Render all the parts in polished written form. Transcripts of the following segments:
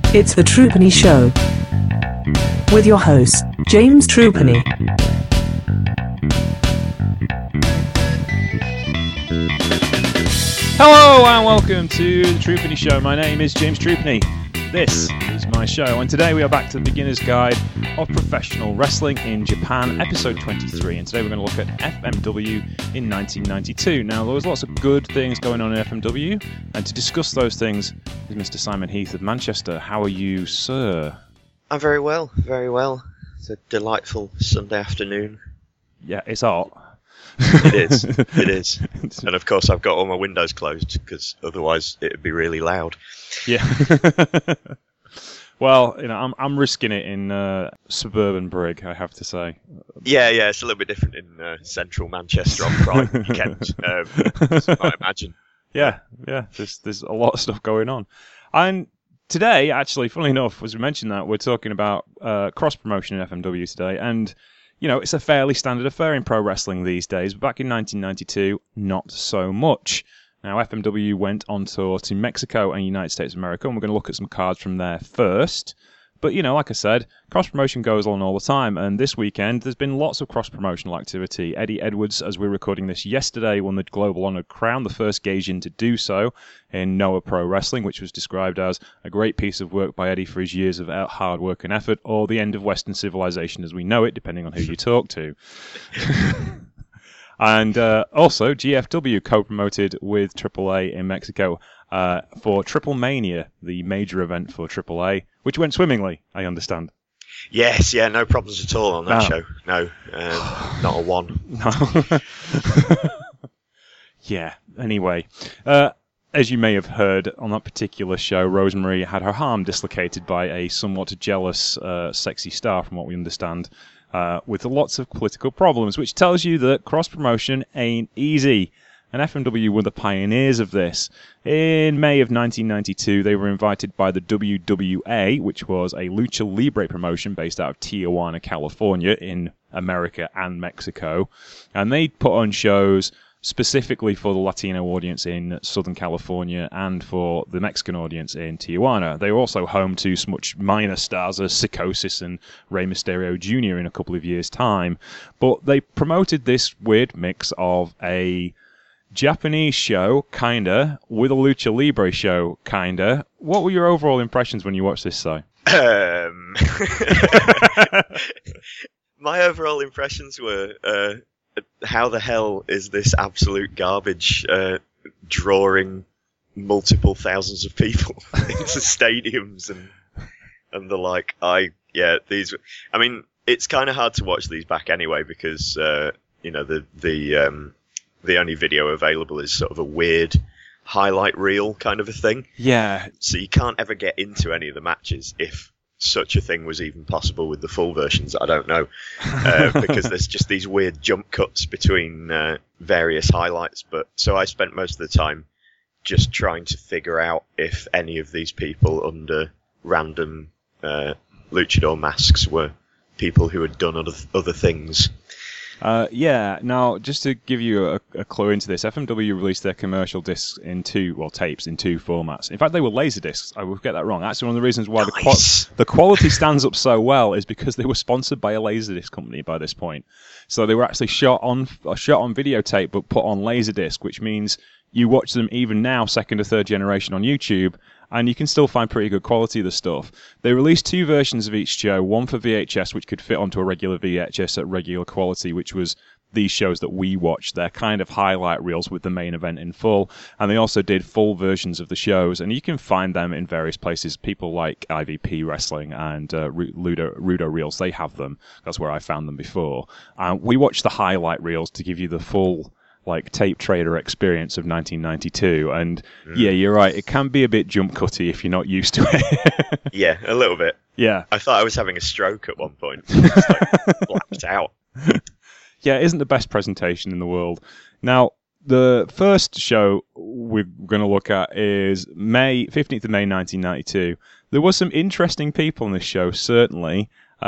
It's the Trupany Show. With your host, James Trupany. Hello and welcome to the Trupany Show. My name is James Trupany. This is my show, and today we are back to the Beginner's Guide of Professional Wrestling in Japan, episode 23. And today we're going to look at FMW in 1992. Now, there was lots of good things going on in FMW, and to discuss those things is Mr. Simon Heath of Manchester. How are you, sir? I'm very well, very well. It's a delightful Sunday afternoon. Yeah, it's hot. It is, it is. And of course I've got all my windows closed, because otherwise it would be really loud. Yeah. Well, you know, I'm risking it in suburban Brig, I have to say. Yeah, it's a little bit different in central Manchester on Pride weekend, as you might imagine. Yeah, there's a lot of stuff going on. And today, actually, funnily enough, as we mentioned that, we're talking about cross-promotion in FMW today, and you know, it's a fairly standard affair in pro wrestling these days, but back in 1992, not so much. Now, FMW went on tour to Mexico and United States of America, and we're going to look at some cards from there first. But, you know, like I said, cross-promotion goes on all the time, and this weekend there's been lots of cross-promotional activity. Eddie Edwards, as we're recording this yesterday, won the Global Honored Crown, the first Gaijin to do so in Noah Pro Wrestling, which was described as a great piece of work by Eddie for his years of hard work and effort, or the end of Western civilization as we know it, depending on who you talk to. And also, GFW co-promoted with AAA in Mexico for Triple Mania, the major event for AAA, which went swimmingly, I understand. Yes, yeah, no problems at all on that show. No, not a one. No. Yeah, anyway. As you may have heard on that particular show, Rosemary had her arm dislocated by a somewhat jealous, sexy star, from what we understand. With lots of political problems, which tells you that cross-promotion ain't easy. And FMW were the pioneers of this. In May of 1992, they were invited by the WWA, which was a lucha libre promotion based out of Tijuana, California, in America and Mexico. And they put on shows specifically for the Latino audience in Southern California and for the Mexican audience in Tijuana. They were also home to much minor stars as Psychosis and Rey Mysterio Jr. in a couple of years' time. But they promoted this weird mix of a Japanese show, kinda, with a Lucha Libre show, kinda. What were your overall impressions when you watched this, Si? My overall impressions were... how the hell is this absolute garbage drawing multiple thousands of people into stadiums and the like? I mean, it's kind of hard to watch these back anyway because you know the only video available is sort of a weird highlight reel kind of a thing. Yeah. So you can't ever get into any of the matches if such a thing was even possible with the full versions. I don't know, because there's just these weird jump cuts between various highlights. But so I spent most of the time just trying to figure out if any of these people under random luchador masks were people who had done other things. Yeah, now, just to give you a clue into this, FMW released their commercial discs tapes in two formats. In fact, they were laser discs. I will get that wrong. Actually, one of the reasons why the quality stands up so well is because they were sponsored by a laser disc company by this point. So they were actually shot on videotape but put on laser disc, which means you watch them even now, second or third generation on YouTube, and you can still find pretty good quality of the stuff. They released two versions of each show, one for VHS, which could fit onto a regular VHS at regular quality, which was these shows that we watched. They're kind of highlight reels with the main event in full, and they also did full versions of the shows, and you can find them in various places. People like IVP Wrestling and Rudo Reels, they have them. That's where I found them before. We watched the highlight reels to give you the full tape trader experience of 1992, and yeah, you're right, it can be a bit jump cutty if you're not used to it. Yeah, a little bit. Yeah. I thought I was having a stroke at one point. Just blacked out. Yeah, it isn't the best presentation in the world. Now, the first show we're going to look at is 15th of May 1992. There was some interesting people on this show, certainly.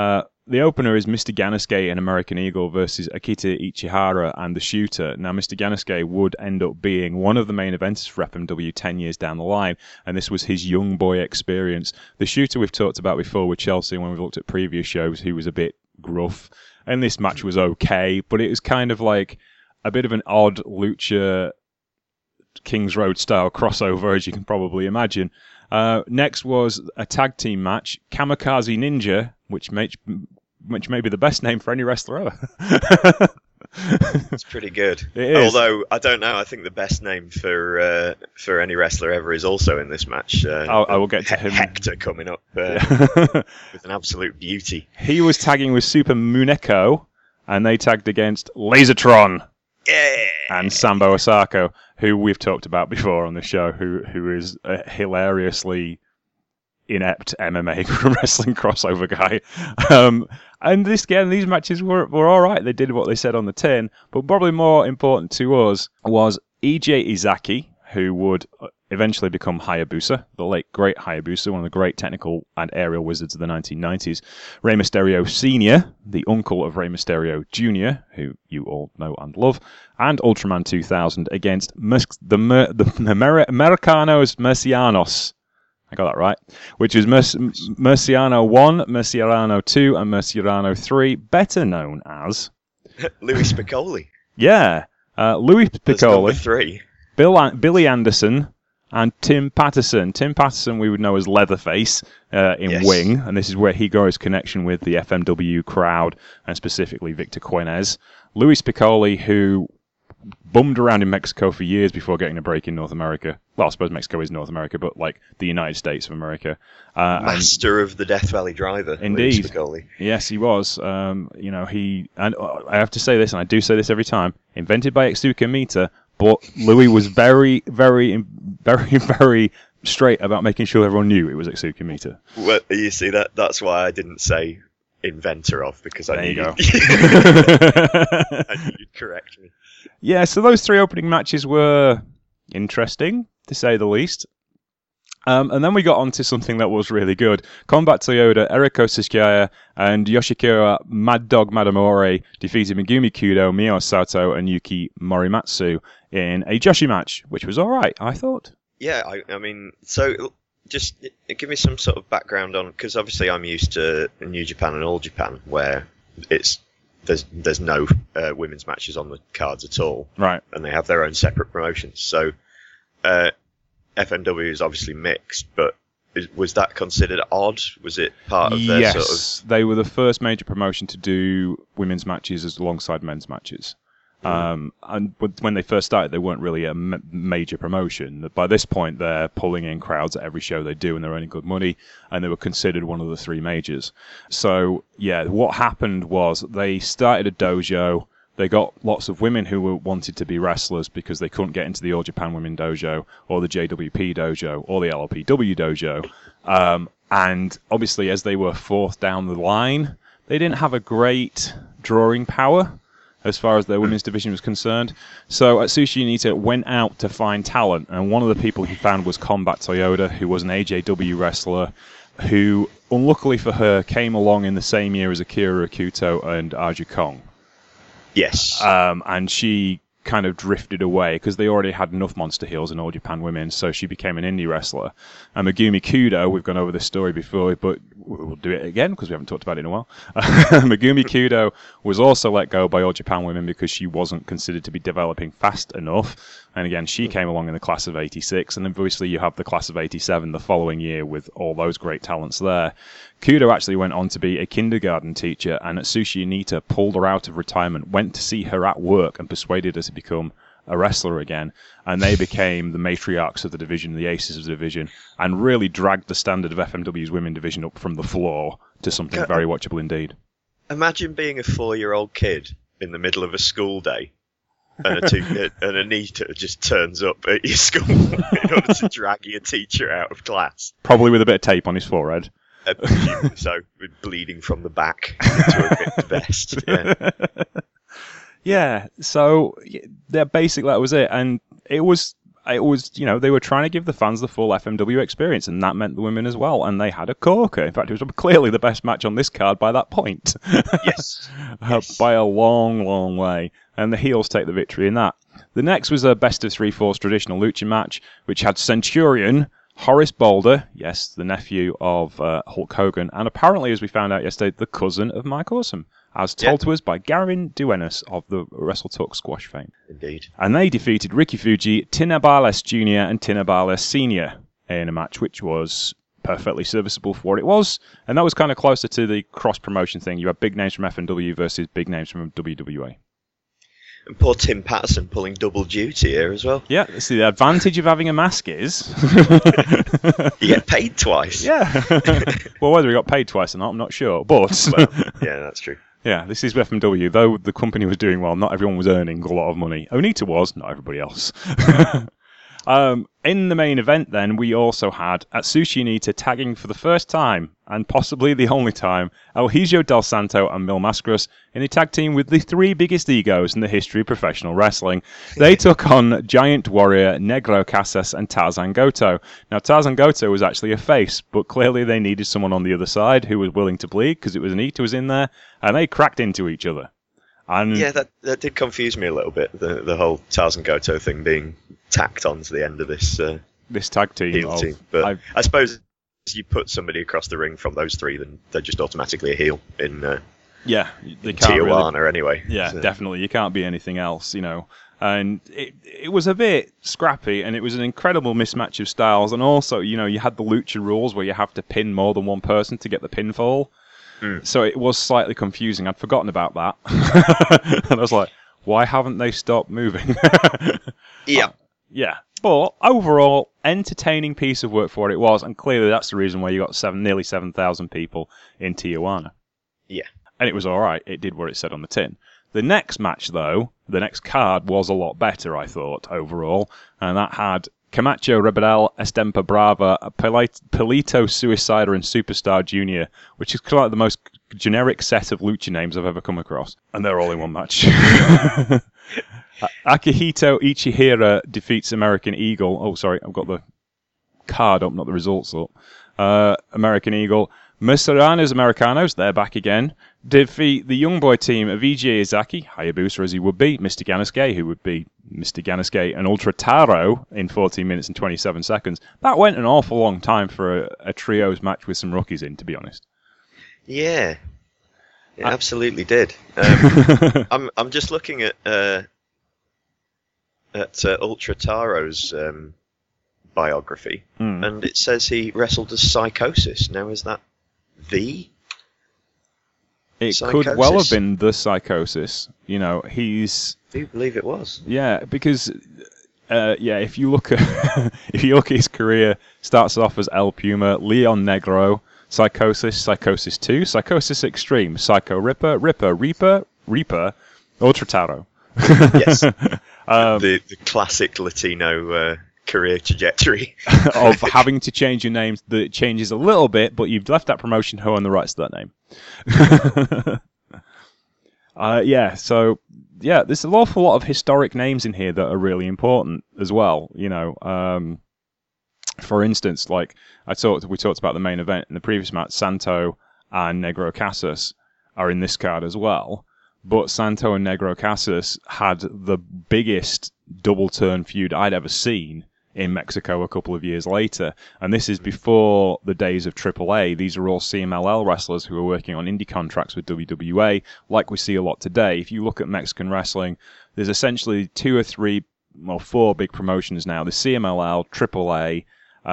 the opener is Mr. Ganasuke and American Eagle versus Akita Ichihara and the Shooter. Now, Mr. Ganasuke would end up being one of the main eventers for FMW 10 years down the line, and this was his young boy experience. The Shooter we've talked about before with Chelsea when we've looked at previous shows, he was a bit gruff, and this match was okay, but it was kind of like a bit of an odd Lucha Kings Road style crossover, as you can probably imagine. Next was a tag team match, Kamikaze Ninja, which may be the best name for any wrestler ever. It's pretty good. It is. Although, I don't know, I think the best name for any wrestler ever is also in this match. I will get to him. Hector coming up with an absolute beauty. He was tagging with Super Muneko, and they tagged against Lasertron. Yeah! And Sambo Osako, who we've talked about before on the show, who is a hilariously inept MMA wrestling crossover guy. And these matches were all right. They did what they said on the tin, but probably more important to us was EJ Izaki, who would eventually become Hayabusa, the late great Hayabusa, one of the great technical and aerial wizards of the 1990s. Rey Mysterio Sr., the uncle of Rey Mysterio Jr., who you all know and love, and Ultraman 2000 against the Americanos Mercianos. I got that right. Which is Merciano 1, Merciano 2, and Merciano 3, better known as... Louis Piccoli. Yeah. Louis Piccoli. Number 3. Billy Anderson, and Tim Patterson. Tim Patterson we would know as Leatherface in Wing, and this is where he got his connection with the FMW crowd, and specifically Victor Quinez. Louis Piccoli, who bummed around in Mexico for years before getting a break in North America. Well, I suppose Mexico is North America, but like the United States of America. Master of the Death Valley Driver. Indeed. Louis Piccoli. Yes, he was. I have to say this, and I do say this every time, invented by Etsuka Mita, but Louis was very, very, very, very straight about making sure everyone knew it was Etsuka Mita. Well, you see, that's why I didn't say inventor of, because I knew I knew you'd correct me. Yeah, so those 3 opening matches were interesting, to say the least. And then we got on to something that was really good. Combat Toyota, Eriko Tsuchiya, and Yoshikira Mad Dog Madamore defeated Megumi Kudo, Mio Sato, and Yuki Morimatsu in a Joshi match, which was alright, I thought. Yeah, I mean, so just give me some sort of background on, because obviously I'm used to New Japan and All Japan, where there's no women's matches on the cards at all. Right. And they have their own separate promotions. So FMW is obviously mixed, but was that considered odd? Was it part of their sort of... Yes, they were the first major promotion to do women's matches alongside men's matches. And when they first started, they weren't really a major promotion. By this point, they're pulling in crowds at every show they do, and they're earning good money, and they were considered one of the 3 majors. So, yeah, what happened was they started a dojo. They got lots of women who wanted to be wrestlers because they couldn't get into the All Japan Women Dojo, or the JWP Dojo, or the LLPW Dojo. And obviously, as they were 4th down the line, they didn't have a great drawing power as far as their women's division was concerned. So Atsushi Onita went out to find talent, and one of the people he found was Combat Toyota, who was an AJW wrestler, who, unluckily for her, came along in the same year as Akira Ikuto and Aju Kong. Yes. And she kind of drifted away because they already had enough monster heels in All Japan Women, so she became an indie wrestler. And Megumi Kudo, we've gone over this story before, but we'll do it again because we haven't talked about it in a while. Megumi Kudo was also let go by All Japan Women because she wasn't considered to be developing fast enough. And again, she came along in the class of 86, and then obviously you have the class of 87 the following year with all those great talents there. Kudo actually went on to be a kindergarten teacher, and Atsushi Onita pulled her out of retirement, went to see her at work, and persuaded her to become a wrestler again. And they became the matriarchs of the division, the aces of the division, and really dragged the standard of FMW's women division up from the floor to something very watchable indeed. Imagine being a 4-year-old kid in the middle of a school day, and Onita just turns up at your school in order to drag your teacher out of class. Probably with a bit of tape on his forehead. So, with bleeding from the back into a bit vest. Yeah. Yeah, so basically that was it. And it was it was, they were trying to give the fans the full FMW experience, and that meant the women as well. And they had a corker. In fact, it was clearly the best match on this card by that point. Yes. By a long, long way. And the heels take the victory in that. The next was a best of 3/4 traditional lucha match, which had Centurion, Horace Boulder, yes, the nephew of Hulk Hogan, and apparently, as we found out yesterday, the cousin of Mike Awesome, as told to us by Gavin Duenas of the WrestleTalk Squash fame. Indeed. And they defeated Ricky Fuji, Tinabales Jr. and Tinabales Sr. in a match which was perfectly serviceable for what it was, and that was kind of closer to the cross-promotion thing. You had big names from FMW versus big names from WWE. And poor Tim Patterson pulling double duty here as well. Yeah, see, the advantage of having a mask is... you get paid twice. Yeah. Well, whether he got paid twice or not, I'm not sure, but... Well, yeah, that's true. Yeah, this is FMW. Though the company was doing well, not everyone was earning a lot of money. Onita was, not everybody else. In the main event, then, we also had Atsushi Onita tagging for the first time, and possibly the only time, El Hijo del Santo and Mil Mascaras in a tag team with the three biggest egos in the history of professional wrestling. They took on Giant Warrior, Negro Casas, and Tarzan Goto. Now, Tarzan Goto was actually a face, but clearly they needed someone on the other side who was willing to bleed, because it was Onita was in there, and they cracked into each other. And yeah, that did confuse me a little bit, the whole Tarzan Goto thing being tacked onto the end of this tag team. heel team. But I suppose if you put somebody across the ring from those three, then they're just automatically a heel in they can't Tijuana really, anyway. Yeah, so. Definitely. You can't be anything else, And it was a bit scrappy, and it was an incredible mismatch of styles. And also, you had the lucha rules where you have to pin more than one person to get the pinfall. So it was slightly confusing. I'd forgotten about that. And I was like, why haven't they stopped moving? Yeah. Yeah. But overall, entertaining piece of work for what it was. And clearly that's the reason why you got nearly 7,000 people in Tijuana. Yeah. And it was all right. It did what it said on the tin. The next match, though, the next card was a lot better, I thought, overall. And that had Camacho Rebel, Estempa Brava, Pelito Suicider, and Superstar Jr., which is kind of like the most generic set of lucha names I've ever come across. And they're all in one match. Akihito Ichihara defeats American Eagle. Oh, sorry, I've got the card up, not the results up. American Eagle. Mercenaries Americanos, they're back again, defeat the young boy team of Eiji Izaki, Hayabusa as he would be, Mr. Ganasuke, who would be Mr. Ganasuke, and Ultra Taro in 14 minutes and 27 seconds. That went an awful long time for a trios match with some rookies in, to be honest. Yeah, it absolutely did. I'm just looking at Ultra Taro's biography, and it says he wrestled as Psychosis. Now, is that the It Psychosis? Could well have been the Psychosis. He's... I do believe it was. Yeah, because if you look at his career, starts off as El Puma, Leon Negro, Psychosis, Psychosis 2, Psychosis Extreme, Psycho Ripper, Reaper, Ultra Taro. Yes, the classic Latino career trajectory of having to change your name. That changes a little bit, but you've left that promotion. Who own the rights to that name? There's an awful lot of historic names in here that are really important as well. For instance, like we talked about the main event in the previous match. Santo and Negro Casas are in this card as well. But Santo and Negro Casas had the biggest double turn feud I'd ever seen in Mexico a couple of years later. And this is before the days of AAA. These are all CMLL wrestlers who are working on indie contracts with WWA, like we see a lot today. If you look at Mexican wrestling, there's essentially 4 big promotions now. There's CMLL, AAA,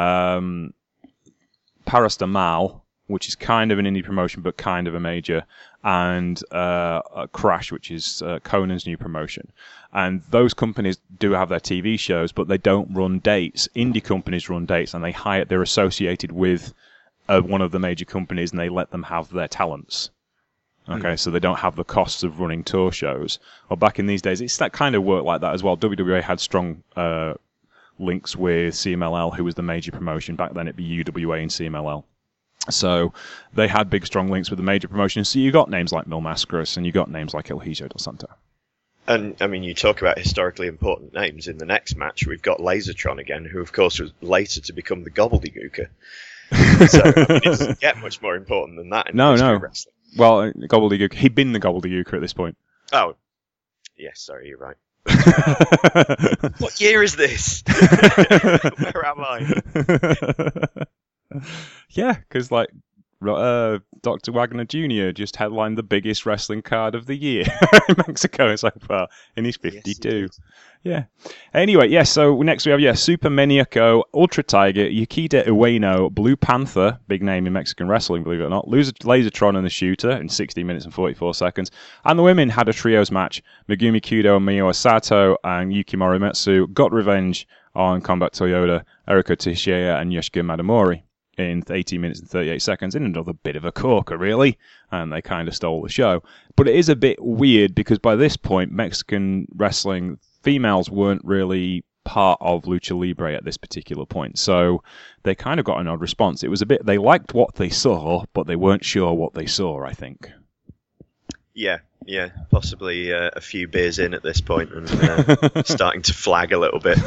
Parastamal, which is kind of an indie promotion but kind of a major, and Crash, which is Conan's new promotion. And those companies do have their TV shows, but they don't run dates. Indie companies run dates, and they're associated with one of the major companies, and they let them have their talents. Okay, so they don't have the costs of running tour shows. Well, back in these days, it's that kind of work like that as well. WWA had strong links with CMLL, who was the major promotion. Back then, it'd be UWA and CMLL. So they had big, strong links with the major promotions. So you got names like Mil Mascaras, and you got names like El Hijo del Santo. And, I mean, you talk about historically important names. In the next match, we've got Lasertron again, who, of course, was later to become the Gobbledygooker. So, I mean, it doesn't get much more important than that in history of wrestling. Well, Gobbledygook, he'd been the Gobbledygooker at this point. Oh. Yes, sorry, you're right. What year is this? Where am I? Yeah, because, like, Dr. Wagner Jr. just headlined the biggest wrestling card of the year in Mexico so far, and he's 52. Yes, yeah. Anyway, so next we have, Super Maniaco, Ultra Tiger, Yukita Ueno, Blue Panther, big name in Mexican wrestling, believe it or not, Lasertron and the Shooter in 16 minutes and 44 seconds. And the women had a trios match. Megumi Kudo and Miyo Sato and Yuki Morimitsu got revenge on Combat Toyota, Eriko Teixeira and Yoshika Madamori in 18 minutes and 38 seconds, in another bit of a corker, really, and they kind of stole the show. But it is a bit weird, because by this point, Mexican wrestling, females weren't really part of Lucha Libre at this particular point, so they kind of got an odd response. It was a bit, they liked what they saw, but they weren't sure what they saw, I think. Yeah, possibly a few beers in at this point, and starting to flag a little bit.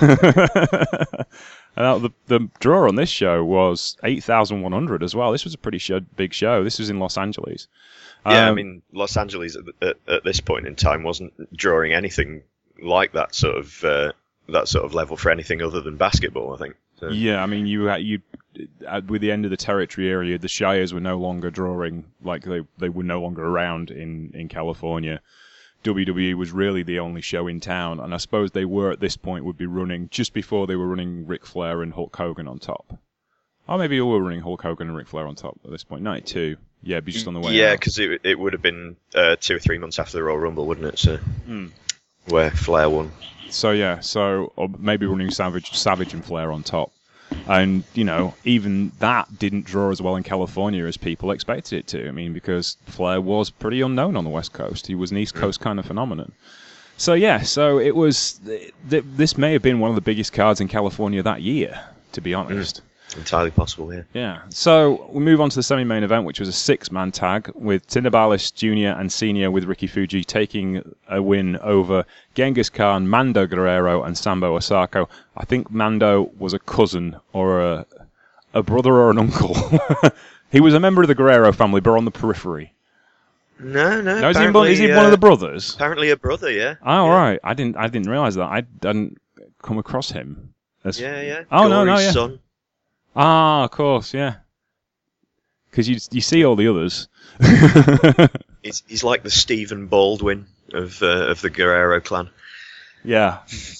And the draw on this show was 8,100 as well. This was a pretty big show. This was in Los Angeles. Yeah, I mean, Los Angeles at this point in time wasn't drawing anything like that sort of level for anything other than basketball, I think. So. Yeah, I mean, you with the end of the territory area, the Shires were no longer drawing, like they were no longer around in California. WWE was really the only show in town, and I suppose they were at this point would be running just before they were running Ric Flair and Hulk Hogan on top. Or maybe they were running Hulk Hogan and Ric Flair on top at this point. 92. Yeah, it'd be just on the way. Yeah, because it would have been 2 or 3 months after the Royal Rumble, wouldn't it? So where Flair won. So or maybe running Savage and Flair on top. And, even that didn't draw as well in California as people expected it to. I mean, because Flair was pretty unknown on the West Coast. He was an East Coast kind of phenomenon. So it was... This may have been one of the biggest cards in California that year, to be honest. Entirely possible, yeah. Yeah. So we move on to the semi-main event, which was a 6-man tag with Tindabalis Jr. and Senior with Ricky Fuji taking a win over Genghis Khan, Mando Guerrero, and Sambo Osako. I think Mando was a cousin or a brother or an uncle. He was a member of the Guerrero family, but on the periphery. No. Is he one of the brothers? Apparently a brother, yeah. Oh, yeah. Right. I didn't realize that. I didn't come across him. Yeah. Oh, Gory's yeah. son. Ah, of course, yeah. Because you see all the others. He's like the Stephen Baldwin of the Guerrero clan. Yeah.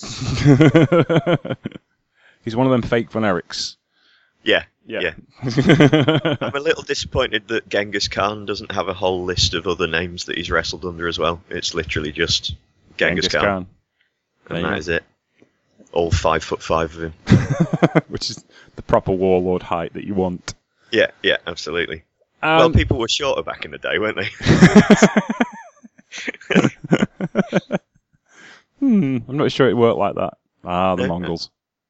He's one of them fake Von Erichs. Yeah. I'm a little disappointed that Genghis Khan doesn't have a whole list of other names that he's wrestled under as well. It's literally just Genghis Khan. And that is it. All 5'5" of him. Which is the proper warlord height that you want. Yeah, absolutely. Well, people were shorter back in the day, weren't they? I'm not sure it worked like that. The Mongols.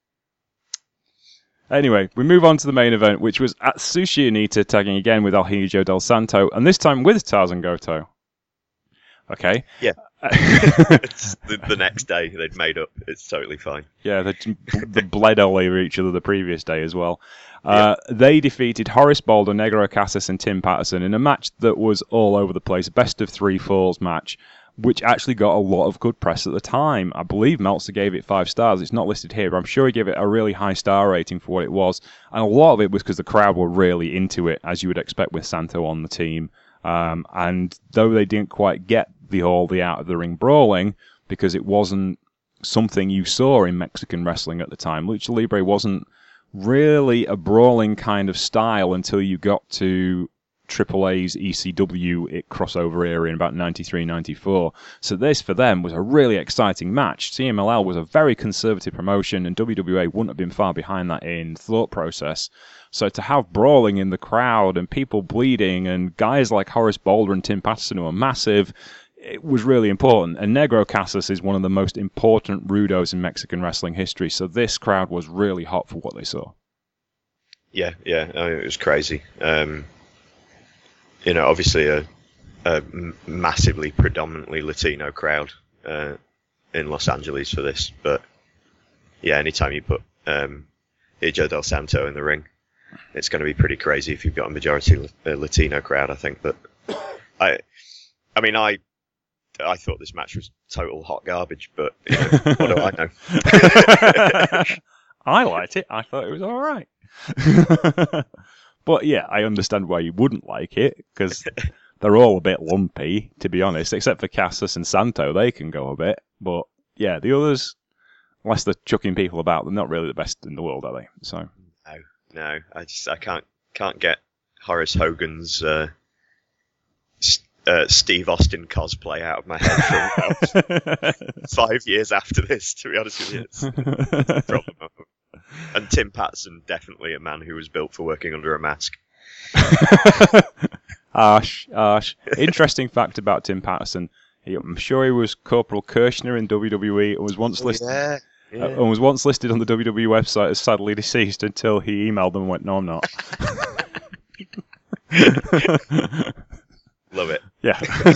Anyway, we move on to the main event, which was Atsushi Onita tagging again with El Hijo del Santo, and this time with Tarzan Goto. Okay. Yeah. It's the next day they'd made up. It's totally fine. Yeah, they bled all over each other the previous day as well. They defeated Horace Baldo, Negro Casas, and Tim Patterson in a match that was all over the place. Best of 3 falls match, which actually got a lot of good press at the time. I believe Meltzer gave it 5 stars. It's not listed here, but I'm sure he gave it a really high star rating for what it was. And a lot of it was because the crowd were really into it, as you would expect with Santo on the team. And though they didn't quite get the out of the ring brawling, because it wasn't something you saw in Mexican wrestling at the time. Lucha Libre wasn't really a brawling kind of style until you got to AAA's ECW crossover era in about 93, 94. So this, for them, was a really exciting match. CMLL was a very conservative promotion, and WWA wouldn't have been far behind that in thought process. So to have brawling in the crowd and people bleeding and guys like Horace Baldo and Tim Patterson who are massive, it was really important. And Negro Casas is one of the most important rudos in Mexican wrestling history. So this crowd was really hot for what they saw. Yeah, it was crazy. Obviously a massively predominantly Latino crowd. in Los Angeles for this. But yeah, anytime you put Hijo del Santo in the ring, it's going to be pretty crazy if you've got a majority Latino crowd, I think. But I thought this match was total hot garbage, but what do I know? I liked it. I thought it was all right. But yeah, I understand why you wouldn't like it, because they're all a bit lumpy, to be honest, except for Casas and Santo. They can go a bit. But yeah, the others, unless they're chucking people about, they're not really the best in the world, are they? So No. I can't get Horace Hogan's Steve Austin cosplay out of my head for about 5 years after this, to be honest with you. It's a problem. And Tim Patterson, definitely a man who was built for working under a mask. Harsh. Interesting fact about Tim Patterson. I'm sure he was Corporal Kirshner in WWE and was once listed. Yeah. And was once listed on the WWE website as sadly deceased until he emailed them and went, "No, I'm not." Love it. Yeah.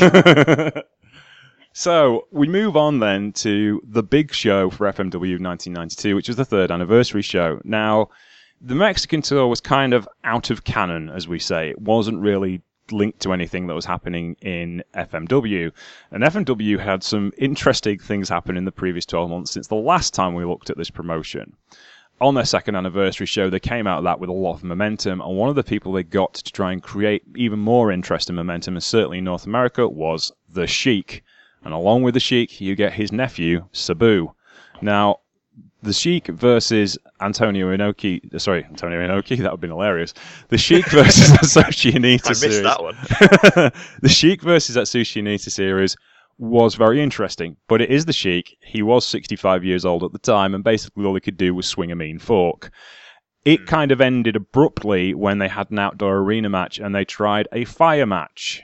So we move on then to the big show for FMW 1992, which was the 3rd anniversary show. Now, the Mexican tour was kind of out of canon, as we say. It wasn't really linked to anything that was happening in FMW. And FMW had some interesting things happen in the previous 12 months since the last time we looked at this promotion. On their 2nd anniversary show, they came out of that with a lot of momentum, and one of the people they got to try and create even more interest and momentum, and certainly in North America, was The Sheik. And along with The Sheik, you get his nephew, Sabu. Now, The Sheik versus Antonio Inoki, that would have been hilarious. The Sheik versus Atsushi Onita series. I missed that one. The Sheik versus Atsushi Onita series was very interesting, but it is The Sheik. He was 65 years old at the time, and basically all he could do was swing a mean fork. It kind of ended abruptly when they had an outdoor arena match and they tried a fire match.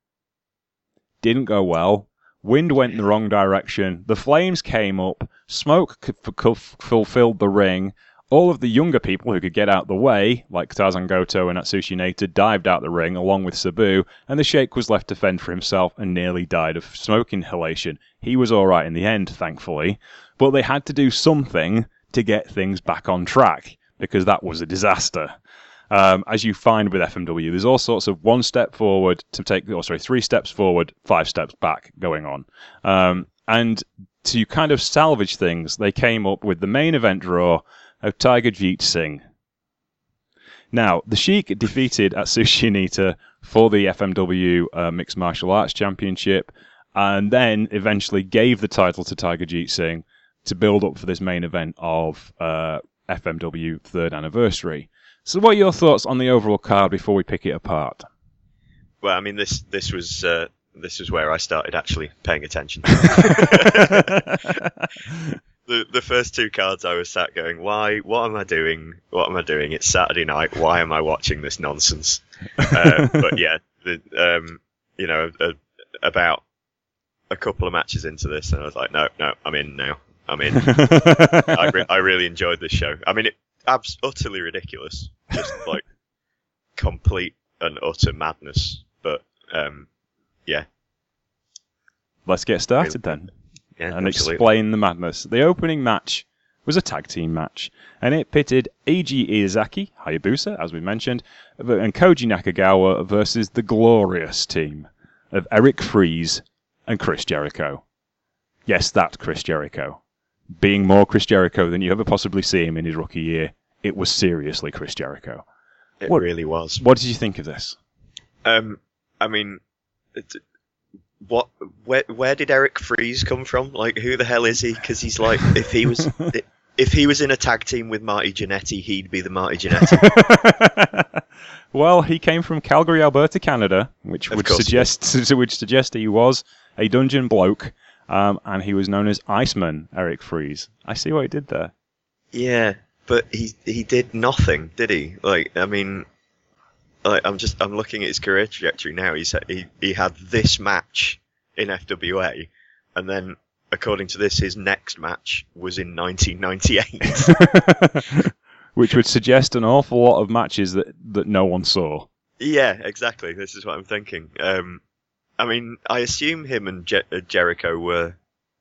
Didn't go well. Wind went in the wrong direction. The flames came up. Smoke fulfilled the ring. All of the younger people who could get out the way, like Tarzan Goto and Atsushi Onita, dived out the ring along with Sabu, and the Sheik was left to fend for himself and nearly died of smoke inhalation. He was alright in the end, thankfully, but they had to do something to get things back on track, because that was a disaster. As you find with FMW, there's all sorts of 1 step forward to take, 3 steps forward, 5 steps back going on. And to kind of salvage things, they came up with the main event draw of Tiger Jeet Singh. Now, the Sheik defeated Atsushi Onita for the FMW Mixed Martial Arts Championship, and then eventually gave the title to Tiger Jeet Singh to build up for this main event of FMW 3rd anniversary. So what are your thoughts on the overall card before we pick it apart? Well, I mean, this was where I started actually paying attention. The first 2 cards I was sat going, why? What am I doing? What am I doing? It's Saturday night. Why am I watching this nonsense? But yeah, about a couple of matches into this, and I was like, no, I'm in now. I'm in. I really enjoyed this show. I mean, utterly ridiculous, just like complete and utter madness. But yeah, let's get started then. Yeah, and absolutely. Explain the madness. The opening match was a tag team match, and it pitted Eiji Iizaki, Hayabusa, as we mentioned, and Koji Nakagawa versus the glorious team of Eric Freeze and Chris Jericho. Yes, that Chris Jericho. Being more Chris Jericho than you ever possibly see him in his rookie year, it was seriously Chris Jericho. It really was. What did you think of this? I mean, where did Eric Freeze come from? Like, who the hell is he? Because he's like, if he was in a tag team with Marty Jannetty, he'd be the Marty Jannetty. Well, he came from Calgary, Alberta, Canada, which would suggest he was a dungeon bloke, and he was known as Iceman Eric Freeze. I see what he did there. Yeah, but he did nothing, did he? Like, I mean, like, I'm looking at his career trajectory now. He had this match in FWA, and then, according to this, his next match was in 1998. Which would suggest an awful lot of matches that no one saw. Yeah, exactly. This is what I'm thinking. I mean, I assume him and Jericho were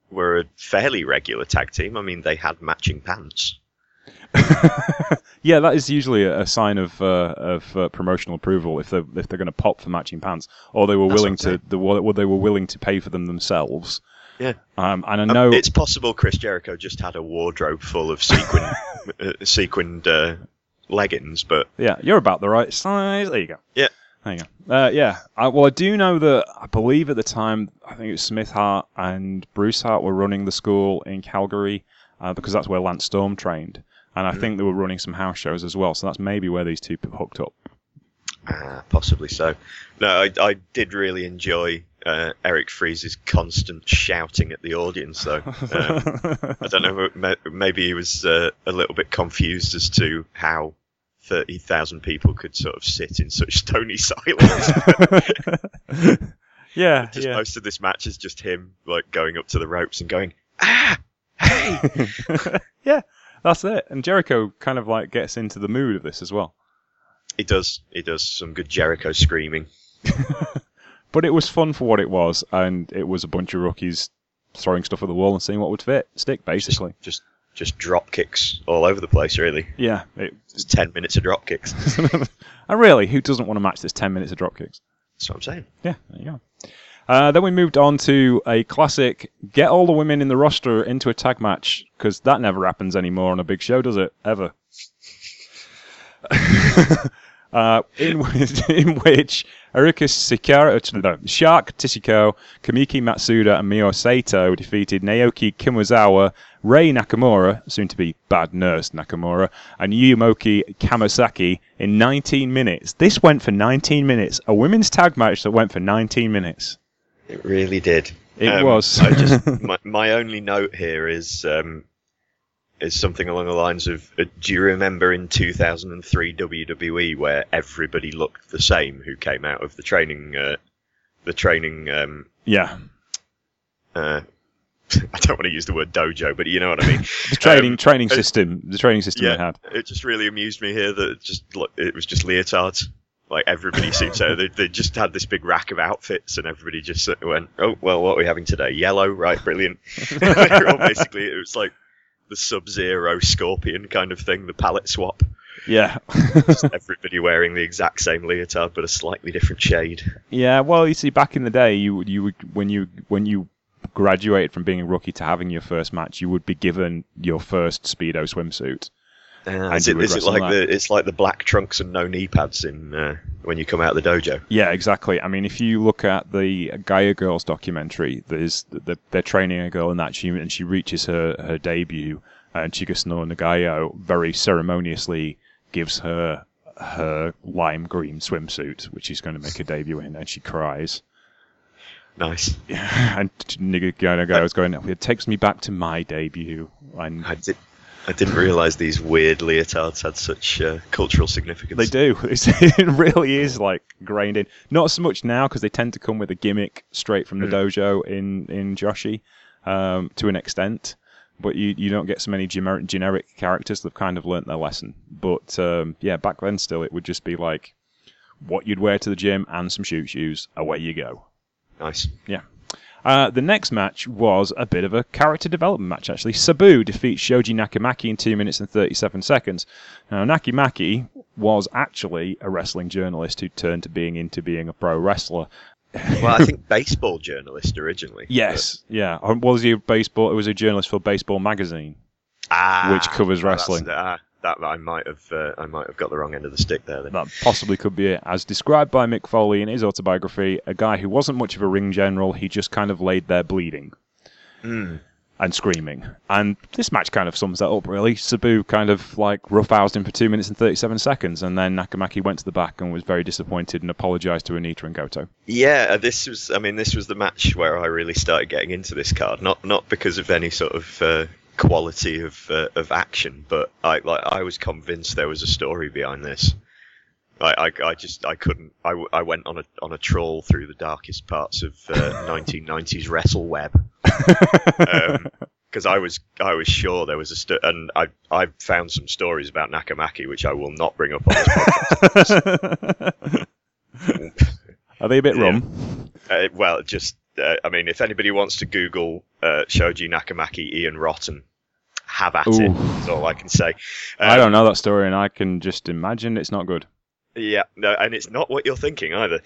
were a fairly regular tag team. I mean, they had matching pants. Yeah, that is usually a sign of promotional approval if they're going to pop for matching pants, or they were willing to they were willing to pay for them themselves. Yeah, and I know it's possible Chris Jericho just had a wardrobe full of sequined leggings, but yeah, you're about the right size. There you go. Yeah, there you go. Yeah, I do know that I believe at the time I think it was Smith Hart and Bruce Hart were running the school in Calgary because that's where Lance Storm trained. And I think they were running some house shows as well, so that's maybe where these two hooked up. Possibly so. No, I did really enjoy Eric Freeze's constant shouting at the audience, though. I don't know, maybe he was a little bit confused as to how 30,000 people could sort of sit in such stony silence. Yeah, most of this match is just him like going up to the ropes and going, "Ah, hey!" Yeah. That's it. And Jericho kind of like gets into the mood of this as well. He does some good Jericho screaming. But it was fun for what it was, and it was a bunch of rookies throwing stuff at the wall and seeing what would stick, basically. Just drop kicks all over the place, really. Yeah. It's 10 minutes of drop kicks. And really, who doesn't want to match this 10 minutes of drop kicks? That's what I'm saying. Yeah, there you go. Then we moved on to a classic, get all the women in the roster into a tag match, because that never happens anymore on a big show, does it? Ever. In which Erika Shark Tisiko, Kamiki Matsuda, and Mio Sato defeated Naoki Kimizawa, Rei Nakamura, soon to be Bad Nurse Nakamura, and Yumoki Kamasaki in 19 minutes. This went for 19 minutes. A women's tag match that went for 19 minutes. It really did. It was. My only note here is something along the lines of, do you remember in 2003 WWE where everybody looked the same who came out of the training? Yeah. I don't want to use the word dojo, but you know what I mean. The training system they had. It just really amused me here that it was just leotards. Like everybody seemed to, they just had this big rack of outfits, and everybody just went, "Oh well, what are we having today? Yellow, right? Brilliant." Basically, it was like the Sub-Zero Scorpion kind of thing, the palette swap. Yeah. Just everybody wearing the exact same leotard, but a slightly different shade. Yeah, well, you see, back in the day, you when you graduated from being a rookie to having your first match, you would be given your first Speedo swimsuit. Is it like the black trunks and no knee pads in when you come out of the dojo? Yeah, exactly. I mean, if you look at the Gaia Girls documentary, they're training a girl in that, and she reaches her debut, and Chikasuno Nagayo very ceremoniously gives her lime green swimsuit, which she's going to make her debut in, and she cries. Nice. Yeah, and Nagayo's going, "It takes me back to my debut." And I didn't realise these weird leotards had such cultural significance. They do. It really is like grained in. Not so much now because they tend to come with a gimmick straight from the dojo in Joshi to an extent. But you don't get so many generic characters that've kind of learnt their lesson. But back then still it would just be like what you'd wear to the gym and some shoes. Away you go. Nice. Yeah. The next match was a bit of a character development match, actually. Sabu defeats Shoji Nakamaki in 2 minutes and 37 seconds. Now, Nakamaki was actually a wrestling journalist who turned to being a pro wrestler. Well, I think baseball journalist originally. Yes, yeah. Was he He was a journalist for Baseball Magazine, which covers wrestling. That I might have got the wrong end of the stick there. Then. That possibly could be it. As described by Mick Foley in his autobiography, a guy who wasn't much of a ring general, he just kind of laid there bleeding and screaming. And this match kind of sums that up, really. Sabu kind of like roughhoused him for 2 minutes and 37 seconds, and then Nakamaki went to the back and was very disappointed and apologised to Anita and Goto. Yeah, this was the match where I really started getting into this card. Not because of any sort of quality of action, but I was convinced there was a story behind this. I couldn't. I went on a trawl through the darkest parts of 1990s WrestleWeb because I was sure there was and I found some stories about Nakamaki which I will not bring up on this podcast. Are they a bit rum? Well, just I mean, if anybody wants to Google Shoji Nakamaki, Ian Rotten, have at Ooh. it. That's all I can say. I don't know that story, and I can just imagine it's not good. Yeah, no, and it's not what you're thinking either.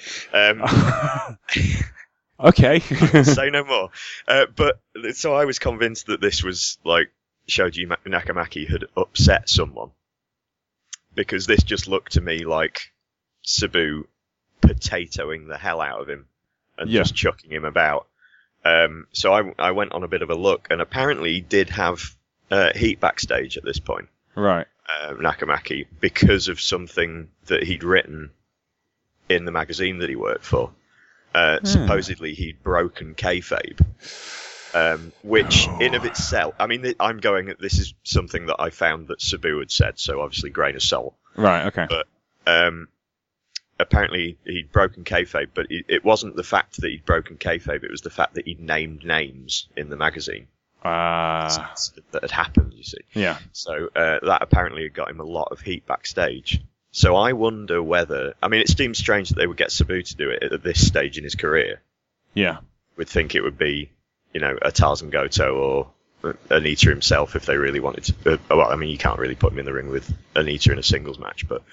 Okay. Say no more. But so I was convinced that this was like Shoji Nakamaki had upset someone, because this just looked to me like Sabu potatoing the hell out of him and just chucking him about. So I went on a bit of a look, and apparently he did have heat backstage at this point. Right. Nakamaki, because of something that he'd written in the magazine that he worked for. Supposedly he'd broken kayfabe, which in of itself, I mean, this is something that I found that Sabu had said, so obviously grain of salt. Right, okay. But apparently he'd broken kayfabe, but it wasn't the fact that he'd broken kayfabe, it was the fact that he'd named names in the magazine. That had happened, you see. Yeah. So that apparently had got him a lot of heat backstage. So I wonder whether... I mean, it seems strange that they would get Sabu to do it at this stage in his career. Yeah. We'd think it would be, a Tarzan Goto or Anita himself if they really wanted to... well, I mean, you can't really put him in the ring with Anita in a singles match, but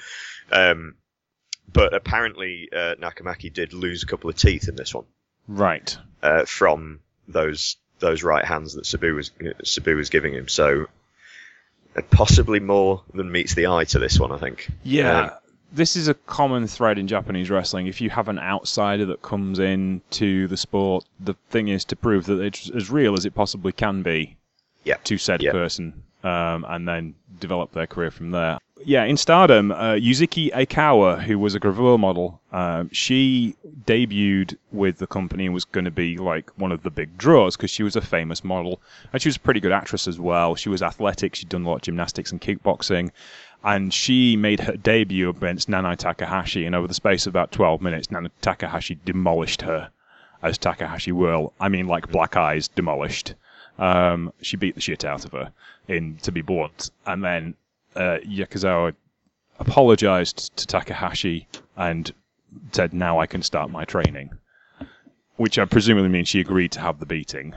apparently Nakamaki did lose a couple of teeth in this one. Right. From those right hands that Sabu was giving him. So possibly more than meets the eye to this one, I think. Yeah. This is a common thread in Japanese wrestling. If you have an outsider that comes in to the sport, the thing is to prove that it's as real as it possibly can be to said person, and then develop their career from there. Yeah, in Stardom, Yuzuki Aikawa, who was a gravure model, she debuted with the company and was going to be like one of the big draws because she was a famous model. And she was a pretty good actress as well. She was athletic. She'd done a lot of gymnastics and kickboxing. And she made her debut against Nanai Takahashi. And over the space of about 12 minutes, Nanai Takahashi demolished her as Takahashi will. I mean, like Black Eyes demolished. She beat the shit out of her, to be blunt. And then Yakuzawa apologized to Takahashi and said, now I can start my training. Which I presumably means she agreed to have the beating.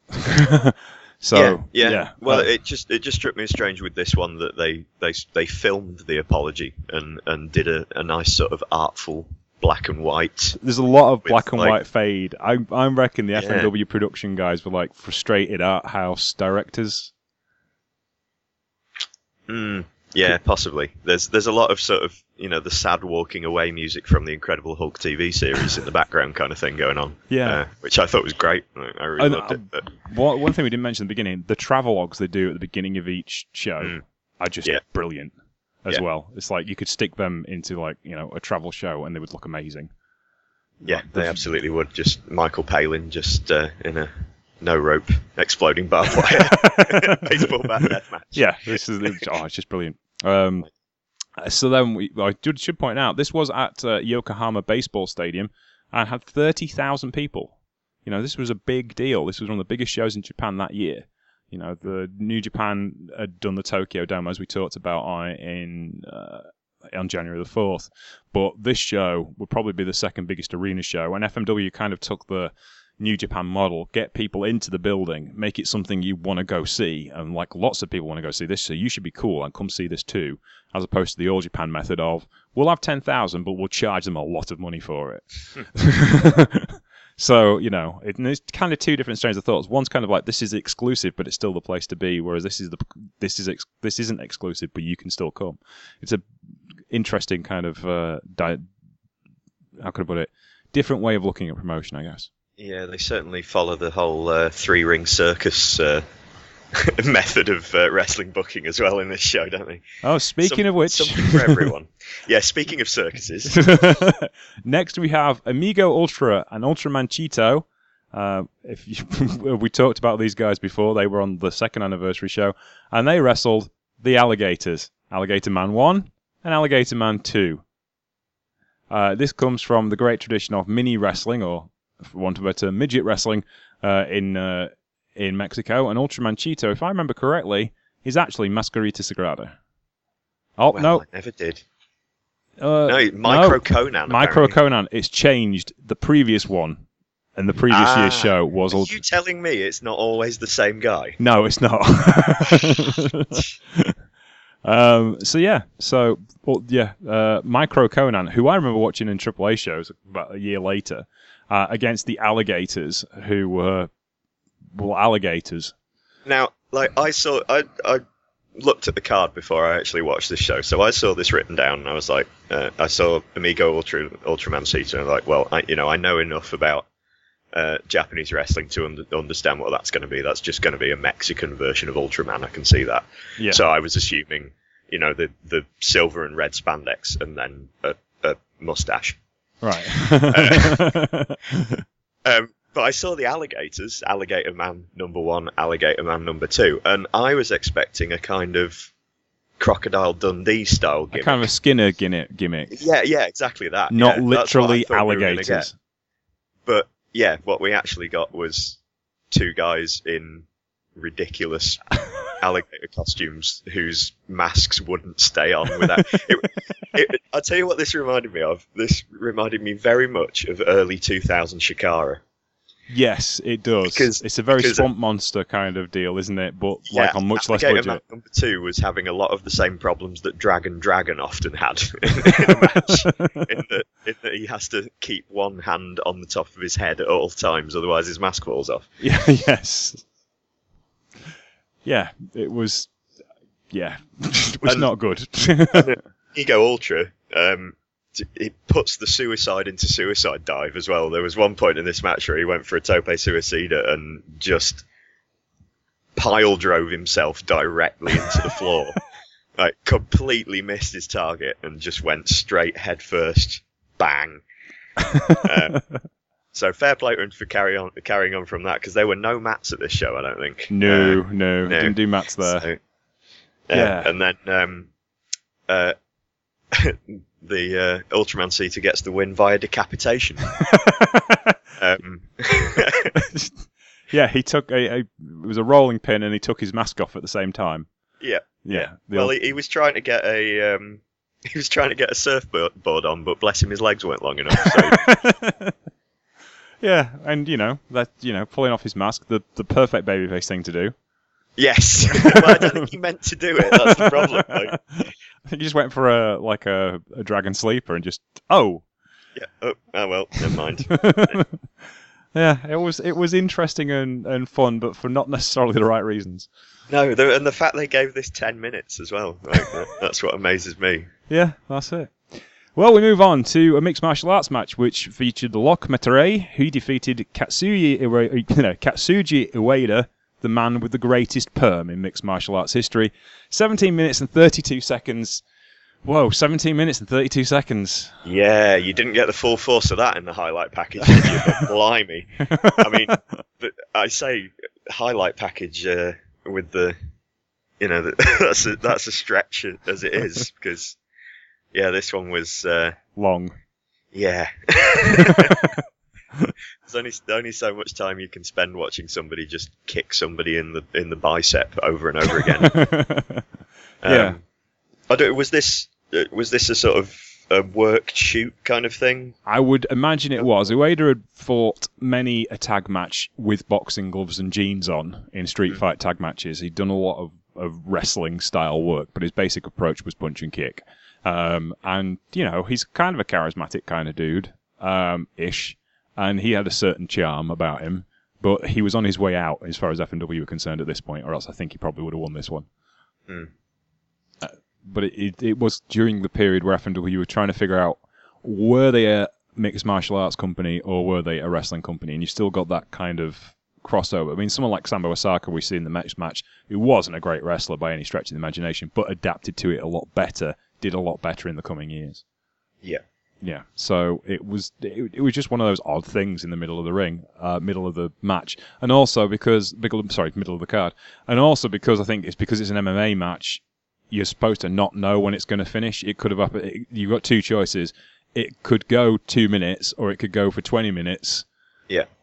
So yeah. Well, it just struck me as strange with this one that they filmed the apology and did a nice sort of artful black and white. There's a lot of black and white fade. I reckon the FMW production guys were like frustrated art house directors. Yeah, possibly. There's a lot of sort of, the sad walking away music from the Incredible Hulk TV series in the background kind of thing going on. Yeah. Which I thought was great. I really loved it. But... One thing we didn't mention at the beginning, the travelogues they do at the beginning of each show are just brilliant as well. It's like you could stick them into a travel show and they would look amazing. Yeah, they absolutely would. Just Michael Palin just in a no rope exploding barbed wire baseball bat death match. Yeah, it's just brilliant. So then I should point out this was at Yokohama Baseball Stadium and had 30,000 people. This was a big deal. This was one of the biggest shows in Japan that year. The New Japan had done the Tokyo Dome as we talked about on January the 4th, but this show would probably be the second biggest arena show, and FMW kind of took the New Japan model, get people into the building, make it something you want to go see, and lots of people want to go see this, so you should be cool and come see this too, as opposed to the All Japan method of, we'll have 10,000, but we'll charge them a lot of money for it. So, it's kind of two different strains of thoughts. One's kind of like, this is exclusive, but it's still the place to be, whereas this isn't exclusive, but you can still come. It's a interesting kind of, how could I put it, different way of looking at promotion, I guess. Yeah, they certainly follow the whole three-ring circus method of wrestling booking as well in this show, don't they? Oh, speaking of which... Something for everyone. Yeah, speaking of circuses. Next we have Amigo Ultra and Ultraman Cheeto. We talked about these guys before. They were on the second anniversary show, and they wrestled the Alligators. Alligator Man 1 and Alligator Man 2. This comes from the great tradition of mini wrestling, or for want of a better, midget wrestling in Mexico. And Ultraman Cheeto, if I remember correctly, is actually Mascarita Sagrada. Oh, well, no. I never did. No, Micro Conan. Micro Conan. It's changed. The previous one And the previous year's show was... Are you telling me it's not always the same guy? No, it's not. Micro Conan, who I remember watching in AAA shows about a year later, against the Alligators, who were alligators. Now, like, I looked at the card before I actually watched this show, so I saw this written down, and I was like, I saw Amigo Ultraman Cita, and I'm like, well, I know enough about Japanese wrestling to understand what that's going to be. That's just going to be a Mexican version of Ultraman. I can see that. Yeah. So I was assuming, the silver and red spandex, and then a mustache. Right. But I saw the Alligators, Alligator Man #1, Alligator Man #2, and I was expecting a kind of Crocodile Dundee style gimmick. A kind of a Skinner gimmick. Yeah, exactly that. Not literally alligators. But yeah, what we actually got was two guys in ridiculous alligator costumes whose masks wouldn't stay on without... I'll tell you what this reminded me of. This reminded me very much of early 2000 Shikara. Yes, it does. It's a very Swamp Monster kind of deal, isn't it? But like on much less budget. Man #2 was having a lot of the same problems that Dragon often had in a match. in that he has to keep one hand on the top of his head at all times, otherwise his mask falls off. Yeah, yes. Yeah, it was... Yeah, it was not good. Ego Ultra... it puts the suicide into suicide dive as well. There was one point in this match where he went for a tope suicida and just pile drove himself directly into the floor. Like, completely missed his target and just went straight head first. Bang. So fair play to him for carrying on from that, because there were no mats at this show, I don't think. No. Didn't do mats there. So, yeah. And then the Ultraman Cita gets the win via decapitation. Yeah, he took it was a rolling pin, and he took his mask off at the same time. Yeah. Well, he was trying to get a surfboard on, but bless him, his legs weren't long enough. So. Yeah, and pulling off his mask, the perfect babyface thing to do. Yes, well, I don't think he meant to do it. That's the problem. Like, I think he just went for a dragon sleeper and just Yeah. Oh well, never mind. Yeah, it was interesting and fun, but for not necessarily the right reasons. No, and the fact they gave this 10 minutes as well. Like, that's what amazes me. Yeah, that's it. Well, we move on to a mixed martial arts match, which featured Lock Meterei, who defeated Katsuji Ueda, the man with the greatest perm in mixed martial arts history. 17 minutes and 32 seconds. Whoa, 17 minutes and 32 seconds. Yeah, you didn't get the full force of that in the highlight package, did you? But blimey. I mean, I say highlight package with the... that's a stretch as it is, because... Yeah, this one was... long. Yeah. There's only so much time you can spend watching somebody just kick somebody in the bicep over and over again. Yeah. Was this a sort of a worked shoot kind of thing? I would imagine it was. Ueda had fought many a tag match with boxing gloves and jeans on in street fight tag matches. He'd done a lot of wrestling style work, but his basic approach was punch and kick. And he's kind of a charismatic kind of dude, ish, and he had a certain charm about him, but he was on his way out as far as FMW were concerned at this point, or else I think he probably would have won this one. But it was during the period where FMW were trying to figure out, were they a mixed martial arts company or were they a wrestling company, and you still got that kind of crossover. I mean, someone like Sambo Osaka we see in the next match, who wasn't a great wrestler by any stretch of the imagination, but adapted to it a lot better, did a lot better in the coming years. Yeah. So it was just one of those odd things in the middle of the ring, middle of the match, and also because middle of the card, and also because I think it's because it's an MMA match, you're supposed to not know when it's going to finish. It could have you've got two choices. It could go 2 minutes, or it could go for 20 minutes. Yeah.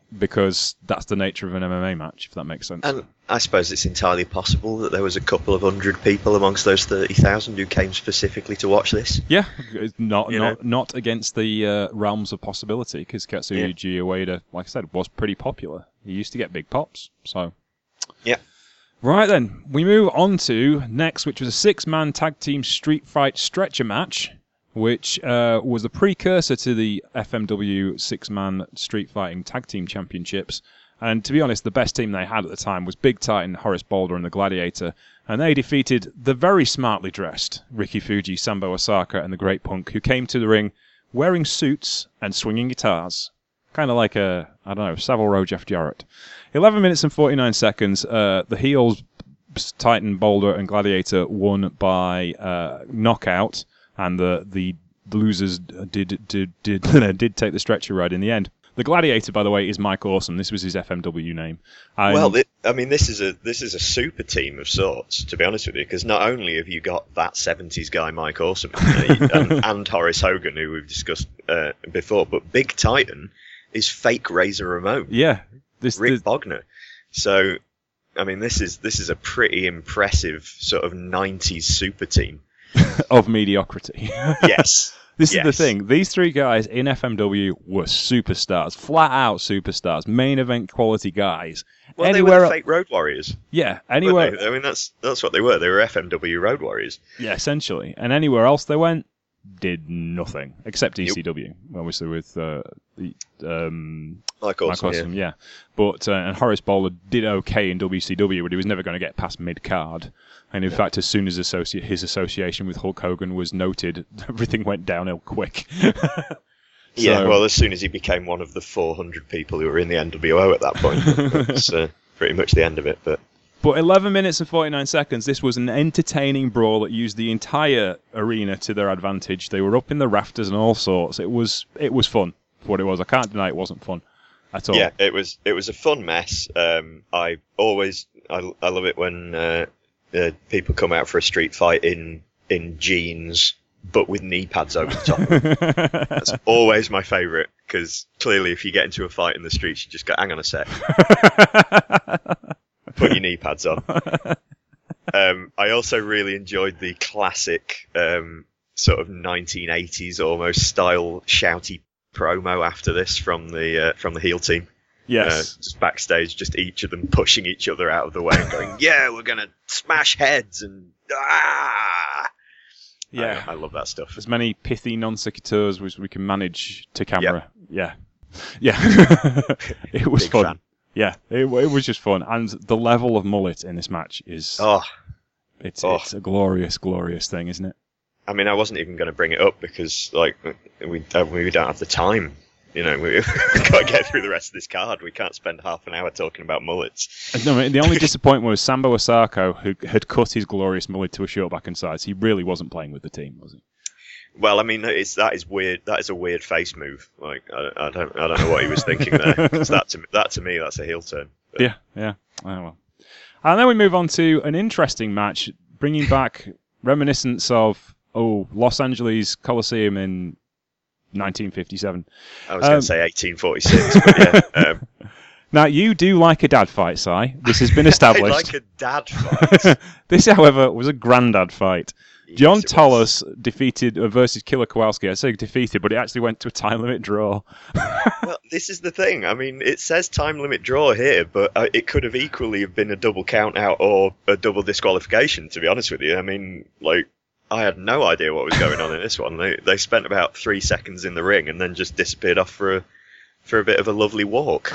because that's the nature of an MMA match, if that makes sense. And I suppose it's entirely possible that there was a couple of 100 people amongst those 30,000 who came specifically to watch this. Yeah, it's not against the realms of possibility, because Katsuyoshi Ueda, like I said, was pretty popular. He used to get big pops, so... Yeah. Right then, we move on to next, which was a 6-man tag team street fight stretcher match, which was the precursor to the FMW 6-man street fighting tag team championships. And to be honest, the best team they had at the time was Big Titan, Horace Boulder, and the Gladiator. And they defeated the very smartly dressed Ricky Fuji, Sambo Osaka, and the Great Punk, who came to the ring wearing suits and swinging guitars. Kind of like Savile Row Jeff Jarrett. 11 minutes and 49 seconds. The heels, Titan, Boulder, and Gladiator, won by knockout, and the losers did take the stretcher ride in the end. The Gladiator, by the way, is Mike Awesome. This was his FMW name. This is a super team of sorts, to be honest with you, because not only have you got that 70s guy Mike Awesome and Horace Hogan, who we've discussed before, but Big Titan is fake Razor Ramon. Yeah, Rick Bogner. So, I mean, this is a pretty impressive sort of 90s super team of mediocrity. Yes. This is the thing. These three guys in FMW were superstars, flat out superstars, main event quality guys. Well, they were the fake Road Warriors. Yeah, anywhere. I mean, that's what they were. They were FMW Road Warriors. Yeah, essentially. And anywhere else they went, did nothing except ECW, obviously with Mike Awesome, yeah. But and Horace Boulder did okay in WCW, but he was never going to get past mid card. And in fact, as soon as his association with Hulk Hogan was noted, everything went downhill quick. Well, as soon as he became one of the 400 people who were in the NWO at that point, that's pretty much the end of it. But 11 minutes and 49 seconds, this was an entertaining brawl that used the entire arena to their advantage. They were up in the rafters and all sorts. It was fun for what it was. I can't deny it wasn't fun at all. Yeah, it was a fun mess. I love it when people come out for a street fight in jeans, but with knee pads over the top. That's always my favourite, because clearly if you get into a fight in the streets, you just go, hang on a sec. Put your knee pads on. I also really enjoyed the classic sort of 1980s almost style shouty promo after this from the heel team. Yes. Just backstage, just each of them pushing each other out of the way and going, yeah, we're going to smash heads and Yeah. I love that stuff. As many pithy non sequiturs as we can manage to camera. Yep. Yeah. It was Big fun. fan. Yeah, it was just fun. And the level of mullet in this match is... It's a glorious, glorious thing, isn't it? I mean, I wasn't even going to bring it up because, like, we don't have the time. You know, we've got to get through the rest of this card. We can't spend half an hour talking about mullets. No, the only disappointment was Sambo Osaka, who had cut his glorious mullet to a short back and sides. He really wasn't playing with the team, was he? Well, I mean, that is weird. That is a weird face move. Like, I don't know what he was thinking there. 'Cause that to me, that's a heel turn. But... Yeah. Oh, well. And then we move on to an interesting match, bringing back reminiscence of Los Angeles Coliseum in 1957. I was going to say 1846, but yeah. Now, you do like a dad fight, Si. This has been established. I like a dad fight. This, however, was a granddad fight. Yes, John it Tolos defeated versus Killer Kowalski. I say defeated, but it actually went to a time limit draw. Well, this is the thing. I mean, it says time limit draw here, but it could have equally have been a double count out or a double disqualification, to be honest with you. I mean, like, I had no idea what was going on in this one. They spent about 3 seconds in the ring and then just disappeared off for a bit of a lovely walk.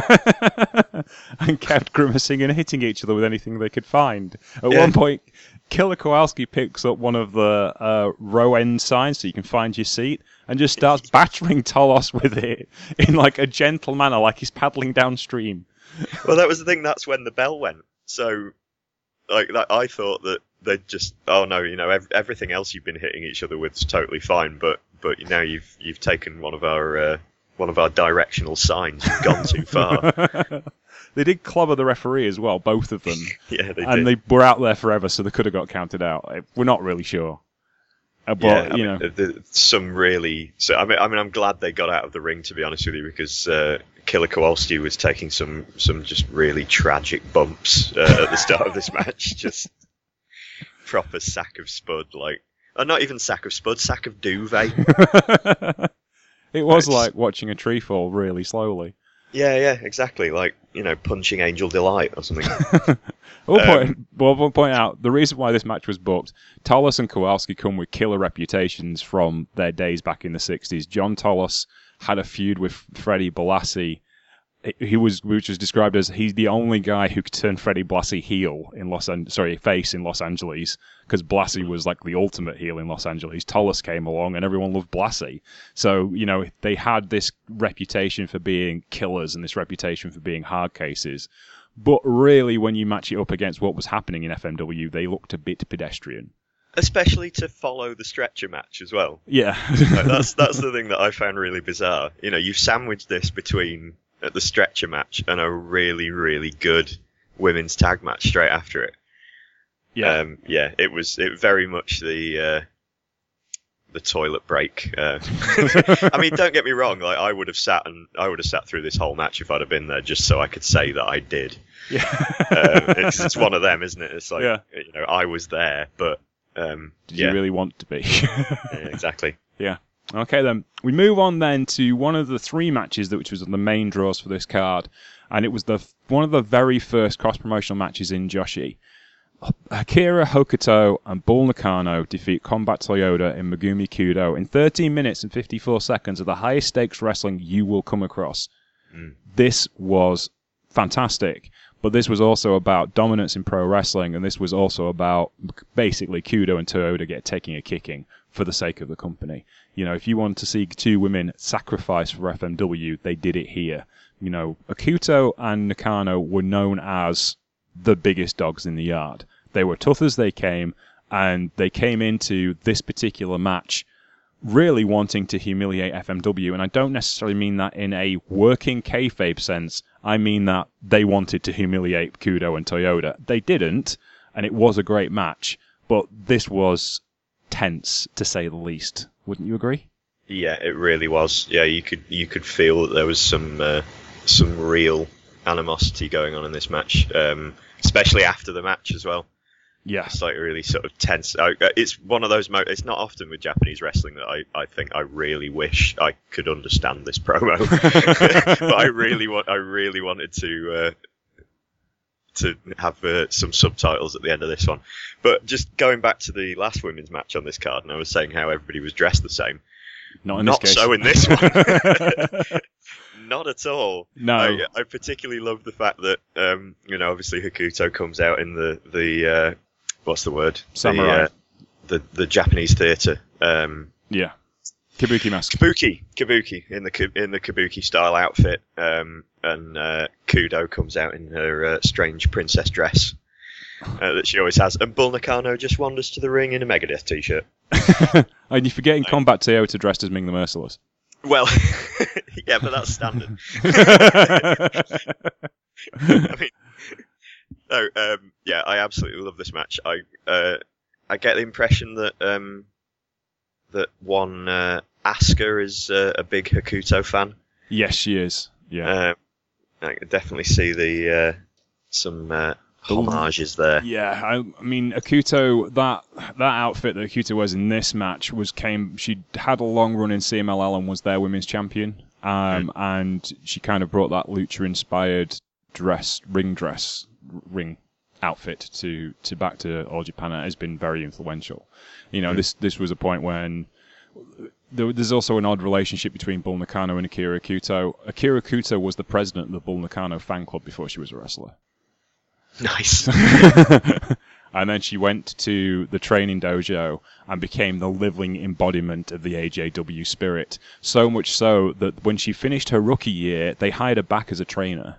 And kept grimacing and hitting each other with anything they could find. At one point, Killer Kowalski picks up one of the row end signs so you can find your seat and just starts battering Tolos with it in like a gentle manner, like he's paddling downstream. Well, that was the thing. That's when the bell went. So, like, I thought that they'd just, everything else you've been hitting each other with is totally fine, but now you've taken one of our directional signs. You've gone too far. They did clobber the referee as well, both of them. Yeah, they did. And they were out there forever, so they could have got counted out. We're not really sure. But, some really... So, I mean, I'm glad they got out of the ring, to be honest with you, because Killer Kowalski was taking some just really tragic bumps at the start of this match. Just proper sack of spud, like, not even sack of spud, sack of duvet. It was like watching a tree fall really slowly. Yeah, exactly. Like, punching Angel Delight or something. We'll point out the reason why this match was booked. Tolos and Kowalski come with killer reputations from their days back in the 60s. John Tolos had a feud with Freddie Blassie. Which was described as he's the only guy who could turn Freddie Blassie face in Los Angeles, because Blassie was like the ultimate heel in Los Angeles. Tolos came along and everyone loved Blassie. So, they had this reputation for being killers and this reputation for being hard cases. But really, when you match it up against what was happening in FMW, they looked a bit pedestrian. Especially to follow the stretcher match as well. Yeah. That's the thing that I found really bizarre. You've sandwiched this between the stretcher match and a really, really good women's tag match straight after it. Yeah. It very much the toilet break. I mean, don't get me wrong. Like, I would have sat through this whole match if I'd have been there, just so I could say that I did. Yeah. It's one of them, isn't it? It's like, I was there, but did you really want to be? Yeah, exactly. Yeah. Okay, then. We move on then to one of the three matches which was the main draws for this card, and it was one of the very first cross-promotional matches in Joshi. Akira Hokuto and Bull Nakano defeat Combat Toyota in Megumi Kudo in 13 minutes and 54 seconds of the highest stakes wrestling you will come across. This was fantastic, but this was also about dominance in pro wrestling, and this was also about basically Kudo and Toyota taking a kicking for the sake of the company. If you want to see two women sacrifice for FMW, they did it here. Akuto and Nakano were known as the biggest dogs in the yard. They were tough as they came, and they came into this particular match really wanting to humiliate FMW, and I don't necessarily mean that in a working kayfabe sense. I mean that they wanted to humiliate Kudo and Toyota. They didn't, and it was a great match, but this was tense, to say the least. Wouldn't you agree? Yeah, it really was. Yeah, you could feel that there was some real animosity going on in this match, especially after the match as well. Yeah, it's like really sort of tense. It's one of those. It's not often with Japanese wrestling that I think I really wish I could understand this promo, but I really wanted to have some subtitles at the end of this one. But just going back to the last women's match on this card, and I was saying how everybody was dressed the same. Not so in this one. Not at all. No. I particularly love the fact that obviously Hakuto comes out in the what's the word? Samurai. The Japanese theatre. Yeah. Kabuki mask. Kabuki in the Kabuki style outfit. And Kudo comes out in her strange princess dress that she always has. And Bull Nakano just wanders to the ring in a Megadeth t-shirt. And you're forgetting Combat Toyota dressed as Ming the Merciless. Well, yeah, but that's standard. I absolutely love this match. I get the impression that one Asuka is a big Hakuto fan. Yes, she is. Yeah, I can definitely see some homages there. Yeah, I mean, Akuto, that outfit that Akuto wears in this match she had a long run in CMLL and was their women's champion, and she kind of brought that lucha-inspired ring outfit to back to All Japan, and it has been very influential. This was a point when there's also an odd relationship between Bull Nakano and Akira Akuto. Akira Akuto was the president of the Bull Nakano fan club before she was a wrestler. Nice. And then she went to the training dojo and became the living embodiment of the AJW spirit. So much so that when she finished her rookie year, they hired her back as a trainer.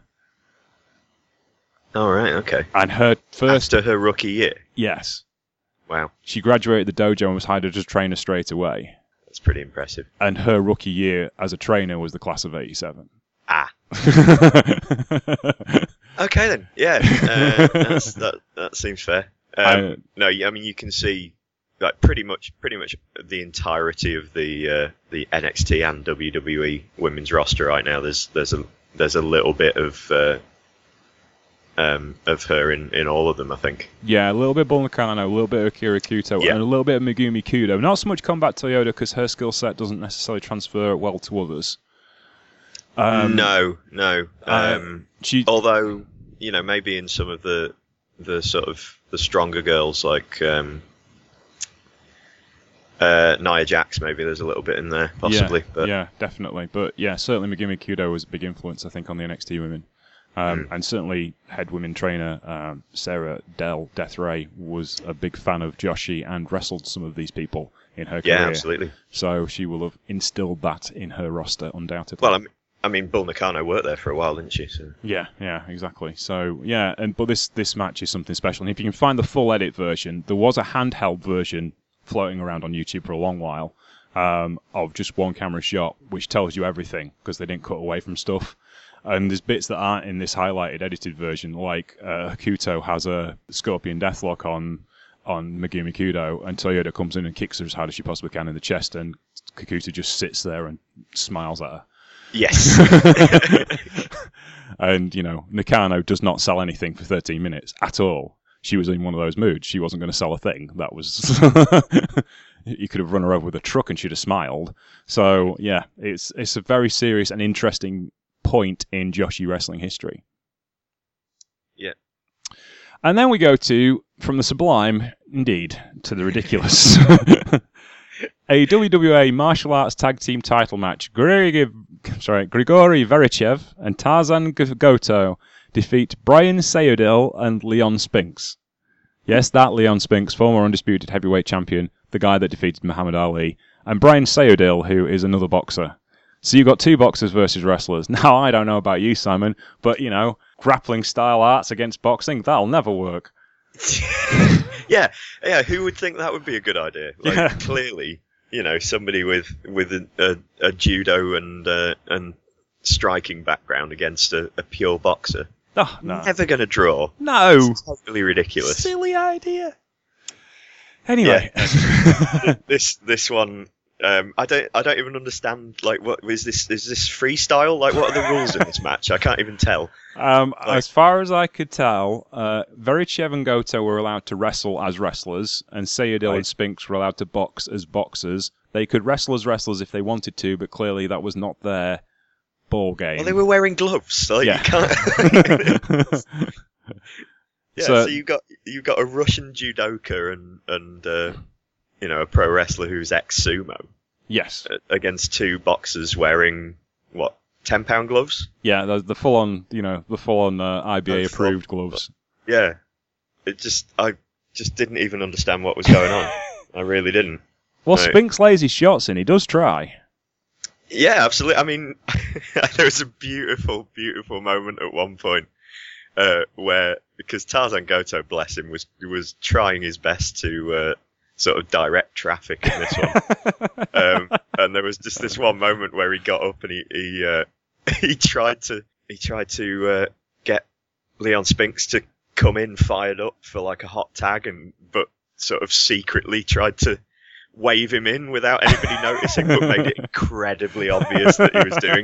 All right, okay. And her first... After her rookie year? Yes. Wow. She graduated the dojo and was hired as a trainer straight away. That's pretty impressive. And her rookie year as a trainer was the class of 87. Ah. Okay then, yeah, that seems fair. No, I mean you can see like pretty much the entirety of the NXT and WWE women's roster right now. There's there's a little bit of her in all of them, I think. Yeah, a little bit of Bull Nakano, a little bit of Akira Kuto, Yeah. and a little bit of Megumi Kudo. Not so much Combat Toyota because her skill set doesn't necessarily transfer well to others. No. She, Although, maybe in some of the sort of the stronger girls like Nia Jax, maybe there's a little bit in there, possibly. yeah, definitely. But yeah, certainly Megumi Kudo was a big influence, I think, on the NXT women. And certainly head women trainer Sarah Del Death Ray was a big fan of Joshi and wrestled some of these people in her career. Yeah, absolutely. So she will have instilled that in her roster, undoubtedly. Well, I mean, Bull Nakano worked there for a while, didn't she? So. Yeah, exactly. So yeah, but this match is something special. And if you can find the full edit version, there was a handheld version floating around on YouTube for a long while of just one camera shot, which tells you everything because they didn't cut away from stuff. And there's bits that aren't in this highlighted edited version, like Hakuto has a Scorpion Deathlock on Megumi Kudo, and Toyota comes in and kicks her as hard as she possibly can in the chest, and Hakuto just sits there and smiles at her. Yes. And, Nakano does not sell anything for 13 minutes at all. She was in one of those moods. She wasn't going to sell a thing. That was... You could have run her over with a truck and she'd have smiled. So, yeah, it's a very serious and interesting point in Joshi wrestling history. Yeah. And then we go from the sublime, indeed, to the ridiculous. A WWA Martial Arts Tag Team title match. Grigory Verichev and Tarzan Goto defeat Brian Sayodil and Leon Spinks. Yes, that Leon Spinks, former undisputed heavyweight champion, the guy that defeated Muhammad Ali, and Brian Sayodil, who is another boxer. So you've got two boxers versus wrestlers. Now, I don't know about you, Simon, but, grappling style arts against boxing, that'll never work. Yeah, who would think that would be a good idea? Clearly, somebody with a judo and striking background against a pure boxer. Oh, no. Never going to draw. No. It's totally ridiculous. Silly idea. Anyway. Yeah. This one... I don't even understand. Like, what is this? Is this freestyle? Like, what are the rules in this match? I can't even tell. As far as I could tell, Verichev and Goto were allowed to wrestle as wrestlers, and Sayodil and Spinks were allowed to box as boxers. They could wrestle as wrestlers if they wanted to, but clearly that was not their ball game. Well, they were wearing gloves, so yeah. You can't. Yeah, so you've got a Russian judoka and a pro wrestler who's ex-sumo. Yes. Against two boxers wearing, 10-pound gloves? Yeah, the full-on, IBA approved gloves. Yeah. I just didn't even understand what was going on. I really didn't. Well, Spinks lays his shots in. He does try. Yeah, absolutely. I mean, there was a beautiful, beautiful moment at one point where, because Tarzan Goto, bless him, was trying his best to sort of direct traffic in this one. And there was just this one moment where he got up and he tried to get Leon Spinks to come in fired up for like a hot tag, but sort of secretly tried to wave him in without anybody noticing, but made it incredibly obvious that he was doing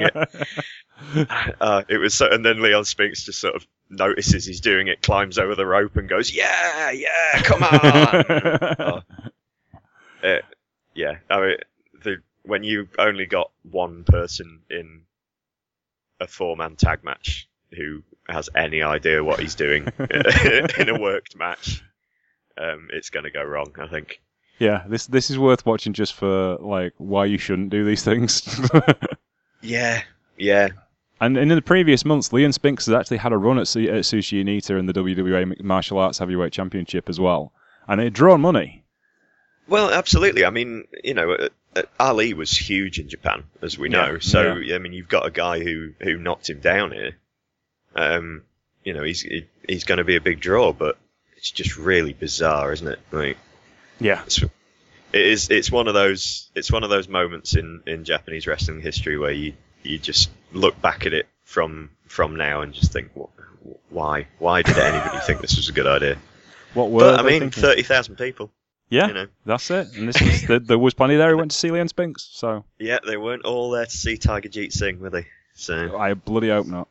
it. It was so, and then Leon Spinks just sort of notices he's doing it, climbs over the rope, and goes, "Yeah, come on!" Yeah, I mean, when you only got one person in a 4-man tag match who has any idea what he's doing in a worked match, it's going to go wrong, I think. Yeah, this is worth watching just for why you shouldn't do these things. Yeah. And in the previous months, Leon Spinks has actually had a run at Sushi Onita in the WWA Martial Arts Heavyweight Championship as well, and it had drawn money. Well, absolutely. I mean, Ali was huge in Japan, as we know. So, yeah. I mean, you've got a guy who knocked him down here. He's going to be a big draw, but it's just really bizarre, isn't it? Like, yeah, it's one of those moments in Japanese wrestling history where you just look back at it from now and just think, why did anybody think this was a good idea? What were they thinking? 30,000 people. Yeah, that's it. And this was there was plenty there who went to see Leon Spinks. So yeah, they weren't all there to see Tiger Jeet Singh, were they? So I bloody hope not.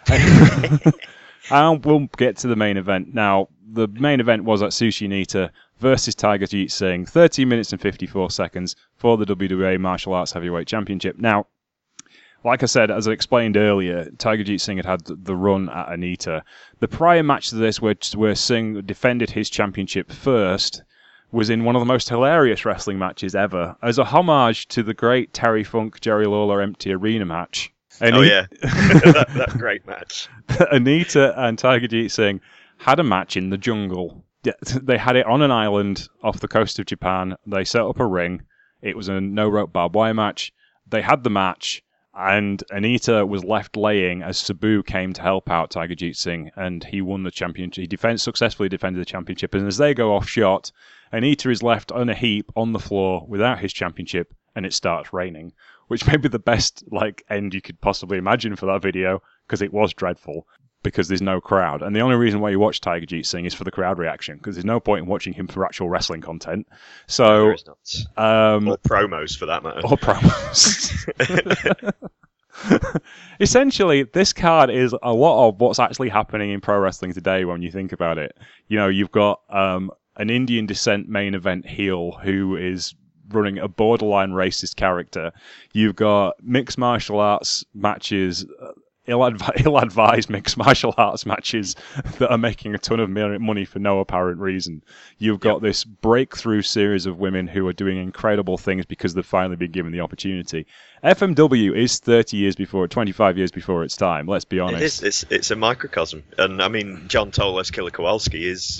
And we'll get to the main event. Now, the main event was Atsushi Onita versus Tiger Jeet Singh, 13 minutes and 54 seconds for the WWA Martial Arts Heavyweight Championship. Now, like I said, as I explained earlier, Tiger Jeet Singh had the run at Onita. The prior match to this, where Singh defended his championship first, was in one of the most hilarious wrestling matches ever, as a homage to the great Terry Funk, Jerry Lawler Empty Arena match. That great match. Onita and Tiger Jeet Singh had a match in the jungle. They had it on an island off the coast of Japan. They set up a ring. It was a no-rope barbed wire match. They had the match, and Onita was left laying as Sabu came to help out Tiger Jeet Singh, and he won the championship. He successfully defended the championship, and as they go off shot, Onita is left on a heap on the floor without his championship, and it starts raining, which may be the best end you could possibly imagine for that video, because it was dreadful, because there's no crowd. And the only reason why you watch Tiger Jeet Singh is for the crowd reaction, because there's no point in watching him for actual wrestling content. So, no, there is not. Or promos, for that matter. Or promos. Essentially, this card is a lot of what's actually happening in pro wrestling today when you think about it. You know, you've got an Indian descent main event heel who is running a borderline racist character. You've got mixed martial arts matches, ill-advised mixed martial arts matches that are making a ton of money for no apparent reason. You've got this breakthrough series of women who are doing incredible things because they've finally been given the opportunity. FMW is 25 years before its time, let's be honest. It's a microcosm. And I mean, John Tolos Killer Kowalski is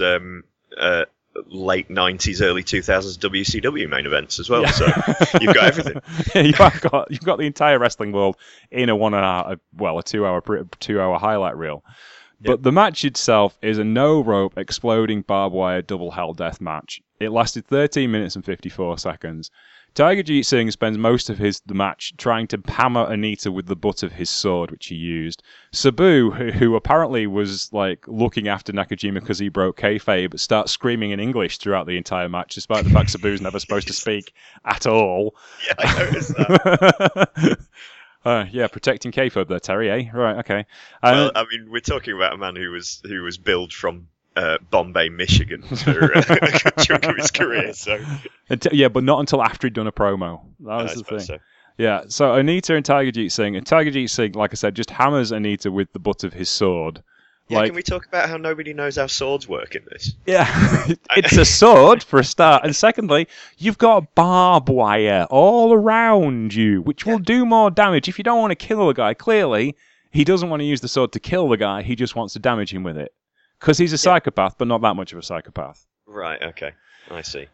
late 90s, early 2000s WCW main events as well. Yeah. So you've got everything. You've got the entire wrestling world in a 2-hour highlight reel. But the match itself is a no-rope, exploding barbed wire double hell death match. It lasted 13 minutes and 54 seconds. Tiger Jeet Singh spends most of the match trying to hammer Onita with the butt of his sword, which he used. Sabu, who apparently was looking after Nakajima because he broke kayfabe, starts screaming in English throughout the entire match, despite the fact Sabu's never supposed to speak at all. Yeah, I noticed that. Protecting kayfabe there, Terry, eh? Right, okay. Well, I mean, we're talking about a man who was billed from Bombay, Michigan for a chunk of his career. So but not until after he'd done a promo. That was the thing. So. Yeah, so Onita and Tiger Jeet Singh, like I said, just hammers Onita with the butt of his sword. Yeah, can we talk about how nobody knows how swords work in this? Yeah, it's a sword for a start, and secondly, you've got barbed wire all around you, which will do more damage if you don't want to kill the guy. Clearly, he doesn't want to use the sword to kill the guy, he just wants to damage him with it. Because he's a psychopath, but not that much of a psychopath. Right, okay. I see.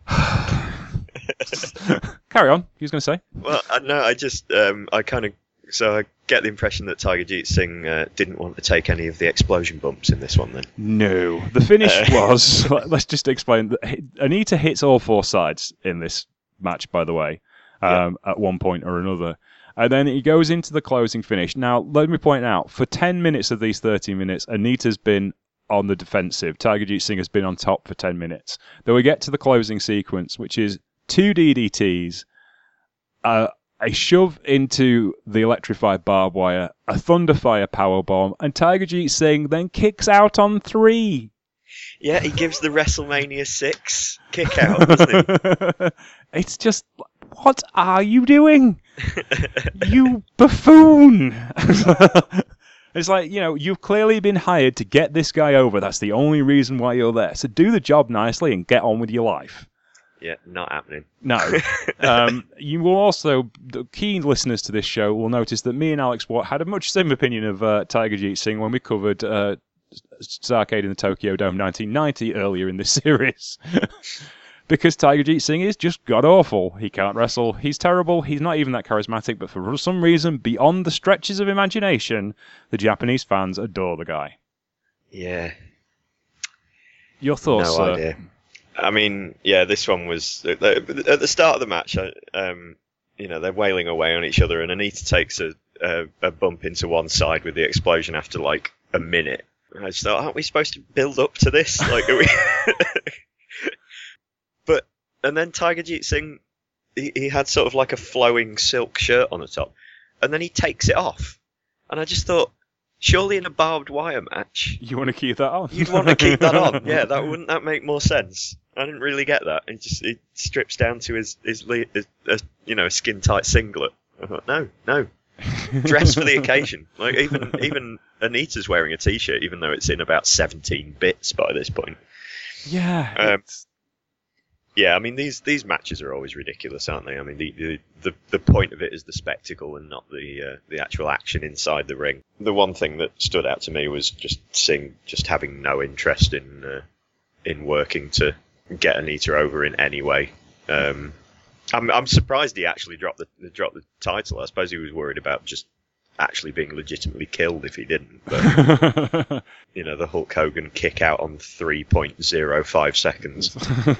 Carry on. You was going to say? Well, no, I just, I get the impression that Tiger Jeet Singh didn't want to take any of the explosion bumps in this one then. No. The finish was, let's just explain, that Onita hits all four sides in this match, by the way, at one point or another. And then he goes into the closing finish. Now, let me point out, for 10 minutes of these 30 minutes, Onita's been on the defensive. Tiger Jeet Singh has been on top for 10 minutes. Then we get to the closing sequence, which is 2 DDTs, a shove into the electrified barbed wire, a Thunderfire powerbomb, and Tiger Jeet Singh then kicks out on 3. Yeah, he gives the WrestleMania 6 kick out, doesn't he? It's just, what are you doing? You buffoon! It's like, you've clearly been hired to get this guy over. That's the only reason why you're there. So do the job nicely and get on with your life. Yeah, not happening. No. You will also, the keen listeners to this show will notice that me and Alex Watt had a much similar opinion of Tiger Jeet Singh when we covered Starrcade in the Tokyo Dome 1990 earlier in this series. Because Tiger Jeet Singh is just god-awful. He can't wrestle. He's terrible. He's not even that charismatic. But for some reason, beyond the stretches of imagination, the Japanese fans adore the guy. Yeah. Your thoughts, No idea. I mean, yeah, this one was... At the start of the match, they're wailing away on each other, and Onita takes a bump into one side with the explosion after, a minute. And I just thought, aren't we supposed to build up to this? Are we... And then Tiger Jeet Singh, he had sort of a flowing silk shirt on the top, and then he takes it off, And I just thought, surely in a barbed wire match, You want to keep that on? you'd want to keep that on. Yeah, wouldn't that make more sense? I didn't really get that. It strips down to his skin tight singlet. I thought, no, dress for the occasion. Like even Anita's wearing a t-shirt, even though it's in about 17 bits by this point. Yeah. Yeah, I mean these matches are always ridiculous, aren't they? I mean the point of it is the spectacle and not the actual action inside the ring. The one thing that stood out to me was just having no interest in working to get Anita over in any way. I'm surprised he actually dropped the title. I suppose he was worried about just actually being legitimately killed if he didn't. But the Hulk Hogan kick out on 3.05 seconds.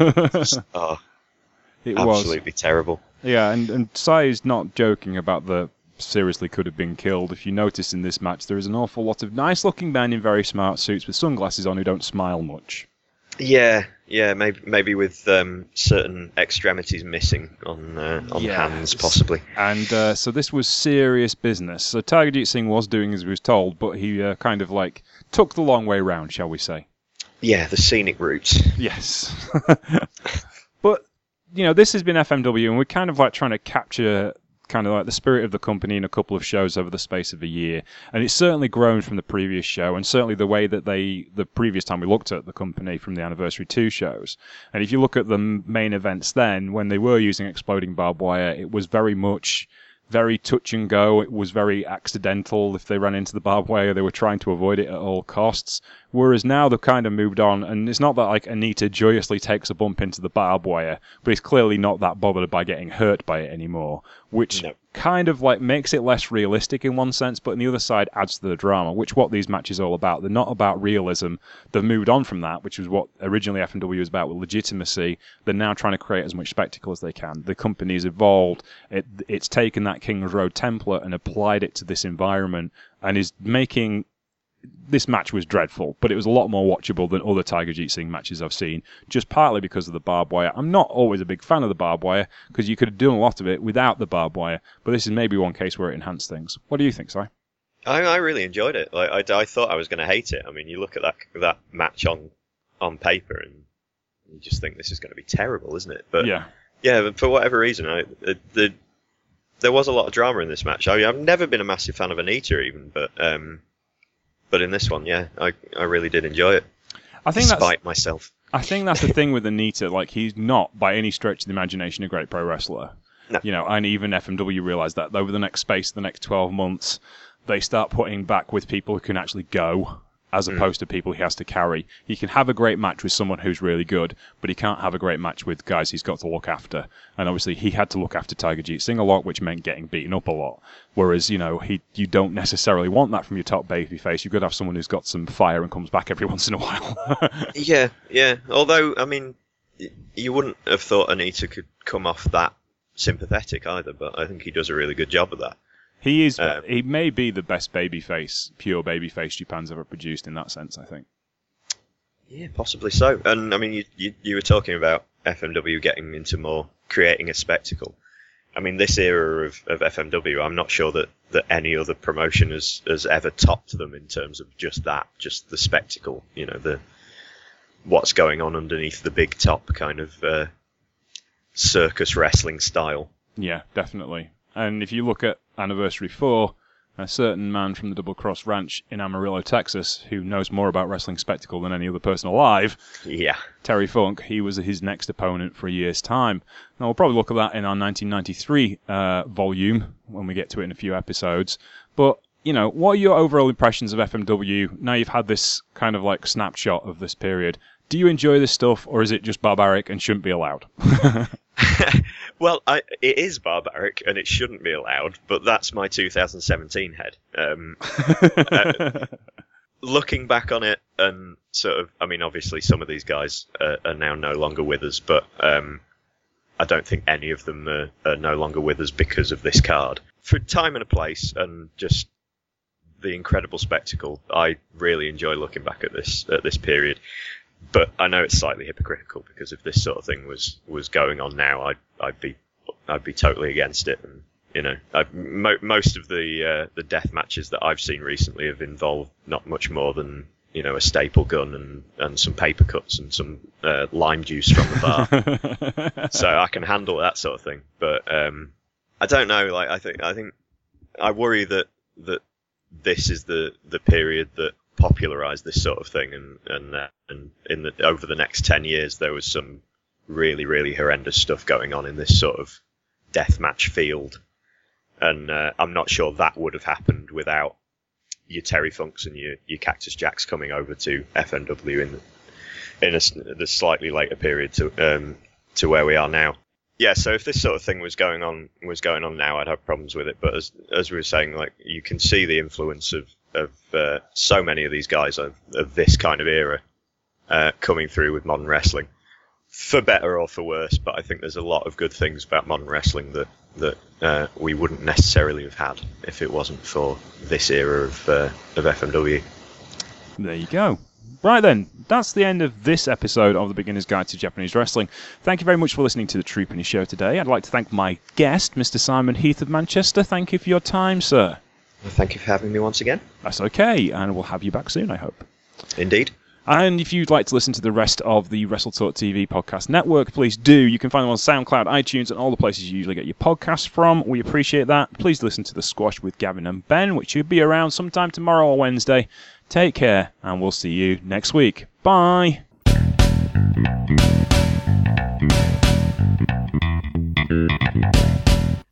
It absolutely was terrible. Yeah, and Sai's not joking about the seriously could have been killed. If you notice in this match, there is an awful lot of nice-looking men in very smart suits with sunglasses on who don't smile much. Yeah, maybe with certain extremities missing on hands, possibly. And so this was serious business. So Tiger Jeet Singh was doing as he was told, but he kind of like took the long way round, shall we say? Yeah, the scenic route. Yes. But this has been FMW, and we're kind of like trying to capture kind of like the spirit of the company in a couple of shows over the space of a year, and it's certainly grown from the previous show, and certainly the way that the previous time we looked at the company from the Anniversary 2 shows. And if you look at the main events then, when they were using exploding barbed wire, it was very much very touch and go. It was very accidental. If they ran into the barbed wire, they were trying to avoid it at all costs. Whereas now they've kind of moved on, and it's not that like Anita joyously takes a bump into the barbed wire, but he's clearly not that bothered by getting hurt by it anymore, which kind of like makes it less realistic in one sense, but on the other side adds to the drama, which what these matches are all about. They're not about realism. They've moved on from that, which was what originally FMW was about, with legitimacy. They're now trying to create as much spectacle as they can. The company's evolved. It's taken that King's Road template and applied it to this environment, and is making... This match was dreadful, but it was a lot more watchable than other Tiger Jeet Singh matches I've seen, just partly because of the barbed wire. I'm not always a big fan of the barbed wire, because you could have done a lot of it without the barbed wire, but this is maybe one case where it enhanced things. What do you think, Si? I really enjoyed it. Like, I thought I was going to hate it. I mean, you look at that match on paper, and you just think this is going to be terrible, isn't it? But yeah, but for whatever reason, there was a lot of drama in this match. I've never been a massive fan of Anita, even, but in this one, yeah, I really did enjoy it. Despite myself. I think that's the thing with Anita. Like, he's not, by any stretch of the imagination, a great pro wrestler. No. And even FMW realised that over the next 12 months, they start putting back with people who can actually go, as opposed to people he has to carry. He can have a great match with someone who's really good, but he can't have a great match with guys he's got to look after. And obviously, he had to look after Tiger Jeet Singh a lot, which meant getting beaten up a lot. Whereas, you don't necessarily want that from your top babyface. You've got to have someone who's got some fire and comes back every once in a while. Yeah. Although, I mean, you wouldn't have thought Anita could come off that sympathetic either, but I think he does a really good job of that. He is. He may be the best pure babyface Japan's ever produced in that sense, I think. Yeah, possibly so. And I mean, you were talking about FMW getting into more creating a spectacle. I mean, this era of FMW, I'm not sure that any other promotion has ever topped them in terms of just the spectacle. What's going on underneath the big top kind of circus wrestling style. Yeah, definitely. And if you look at Anniversary 4, a certain man from the Double Cross Ranch in Amarillo, Texas, who knows more about wrestling spectacle than any other person alive, Terry Funk, he was his next opponent for a year's time. Now, we'll probably look at that in our 1993 volume when we get to it in a few episodes. But, what are your overall impressions of FMW? Now you've had this kind of like snapshot of this period. Do you enjoy this stuff, or is it just barbaric and shouldn't be allowed? Well, it is barbaric and it shouldn't be allowed, but that's my 2017 head. Looking back on it, and sort of, I mean, obviously some of these guys are now no longer with us, but I don't think any of them are no longer with us because of this card. For time and a place, and just the incredible spectacle, I really enjoy looking back at this period. But I know it's slightly hypocritical, because if this sort of thing was going on now, I'd be totally against it. And Most of the death matches that I've seen recently have involved not much more than a staple gun and some paper cuts and some lime juice from the bar. So I can handle that sort of thing. But I don't know. Like I think I worry that this is the period that popularized this sort of thing, and over the next 10 years there was some really, really horrendous stuff going on in this sort of deathmatch field, and I'm not sure that would have happened without your Terry Funks and your Cactus Jacks coming over to FMW in the slightly later period to where we are now. Yeah, so if this sort of thing was going on now, I'd have problems with it. But as we were saying, like, you can see the influence of so many of these guys of this kind of era coming through with modern wrestling, for better or for worse. But I think there's a lot of good things about modern wrestling that we wouldn't necessarily have had if it wasn't for this era of FMW. There you go. Right then, that's the end of this episode of The Beginner's Guide to Japanese Wrestling. Thank you very much for listening to the True Penny Show today. I'd like to thank my guest, Mr. Simon Heath of Manchester. Thank you for your time, sir. Well, thank you for having me once again. That's okay, and we'll have you back soon, I hope. Indeed. And if you'd like to listen to the rest of the Wrestle Talk TV podcast network, please do. You can find them on SoundCloud, iTunes, and all the places you usually get your podcasts from. We appreciate that. Please listen to The Squash with Gavin and Ben, which should be around sometime tomorrow or Wednesday. Take care, and we'll see you next week. Bye!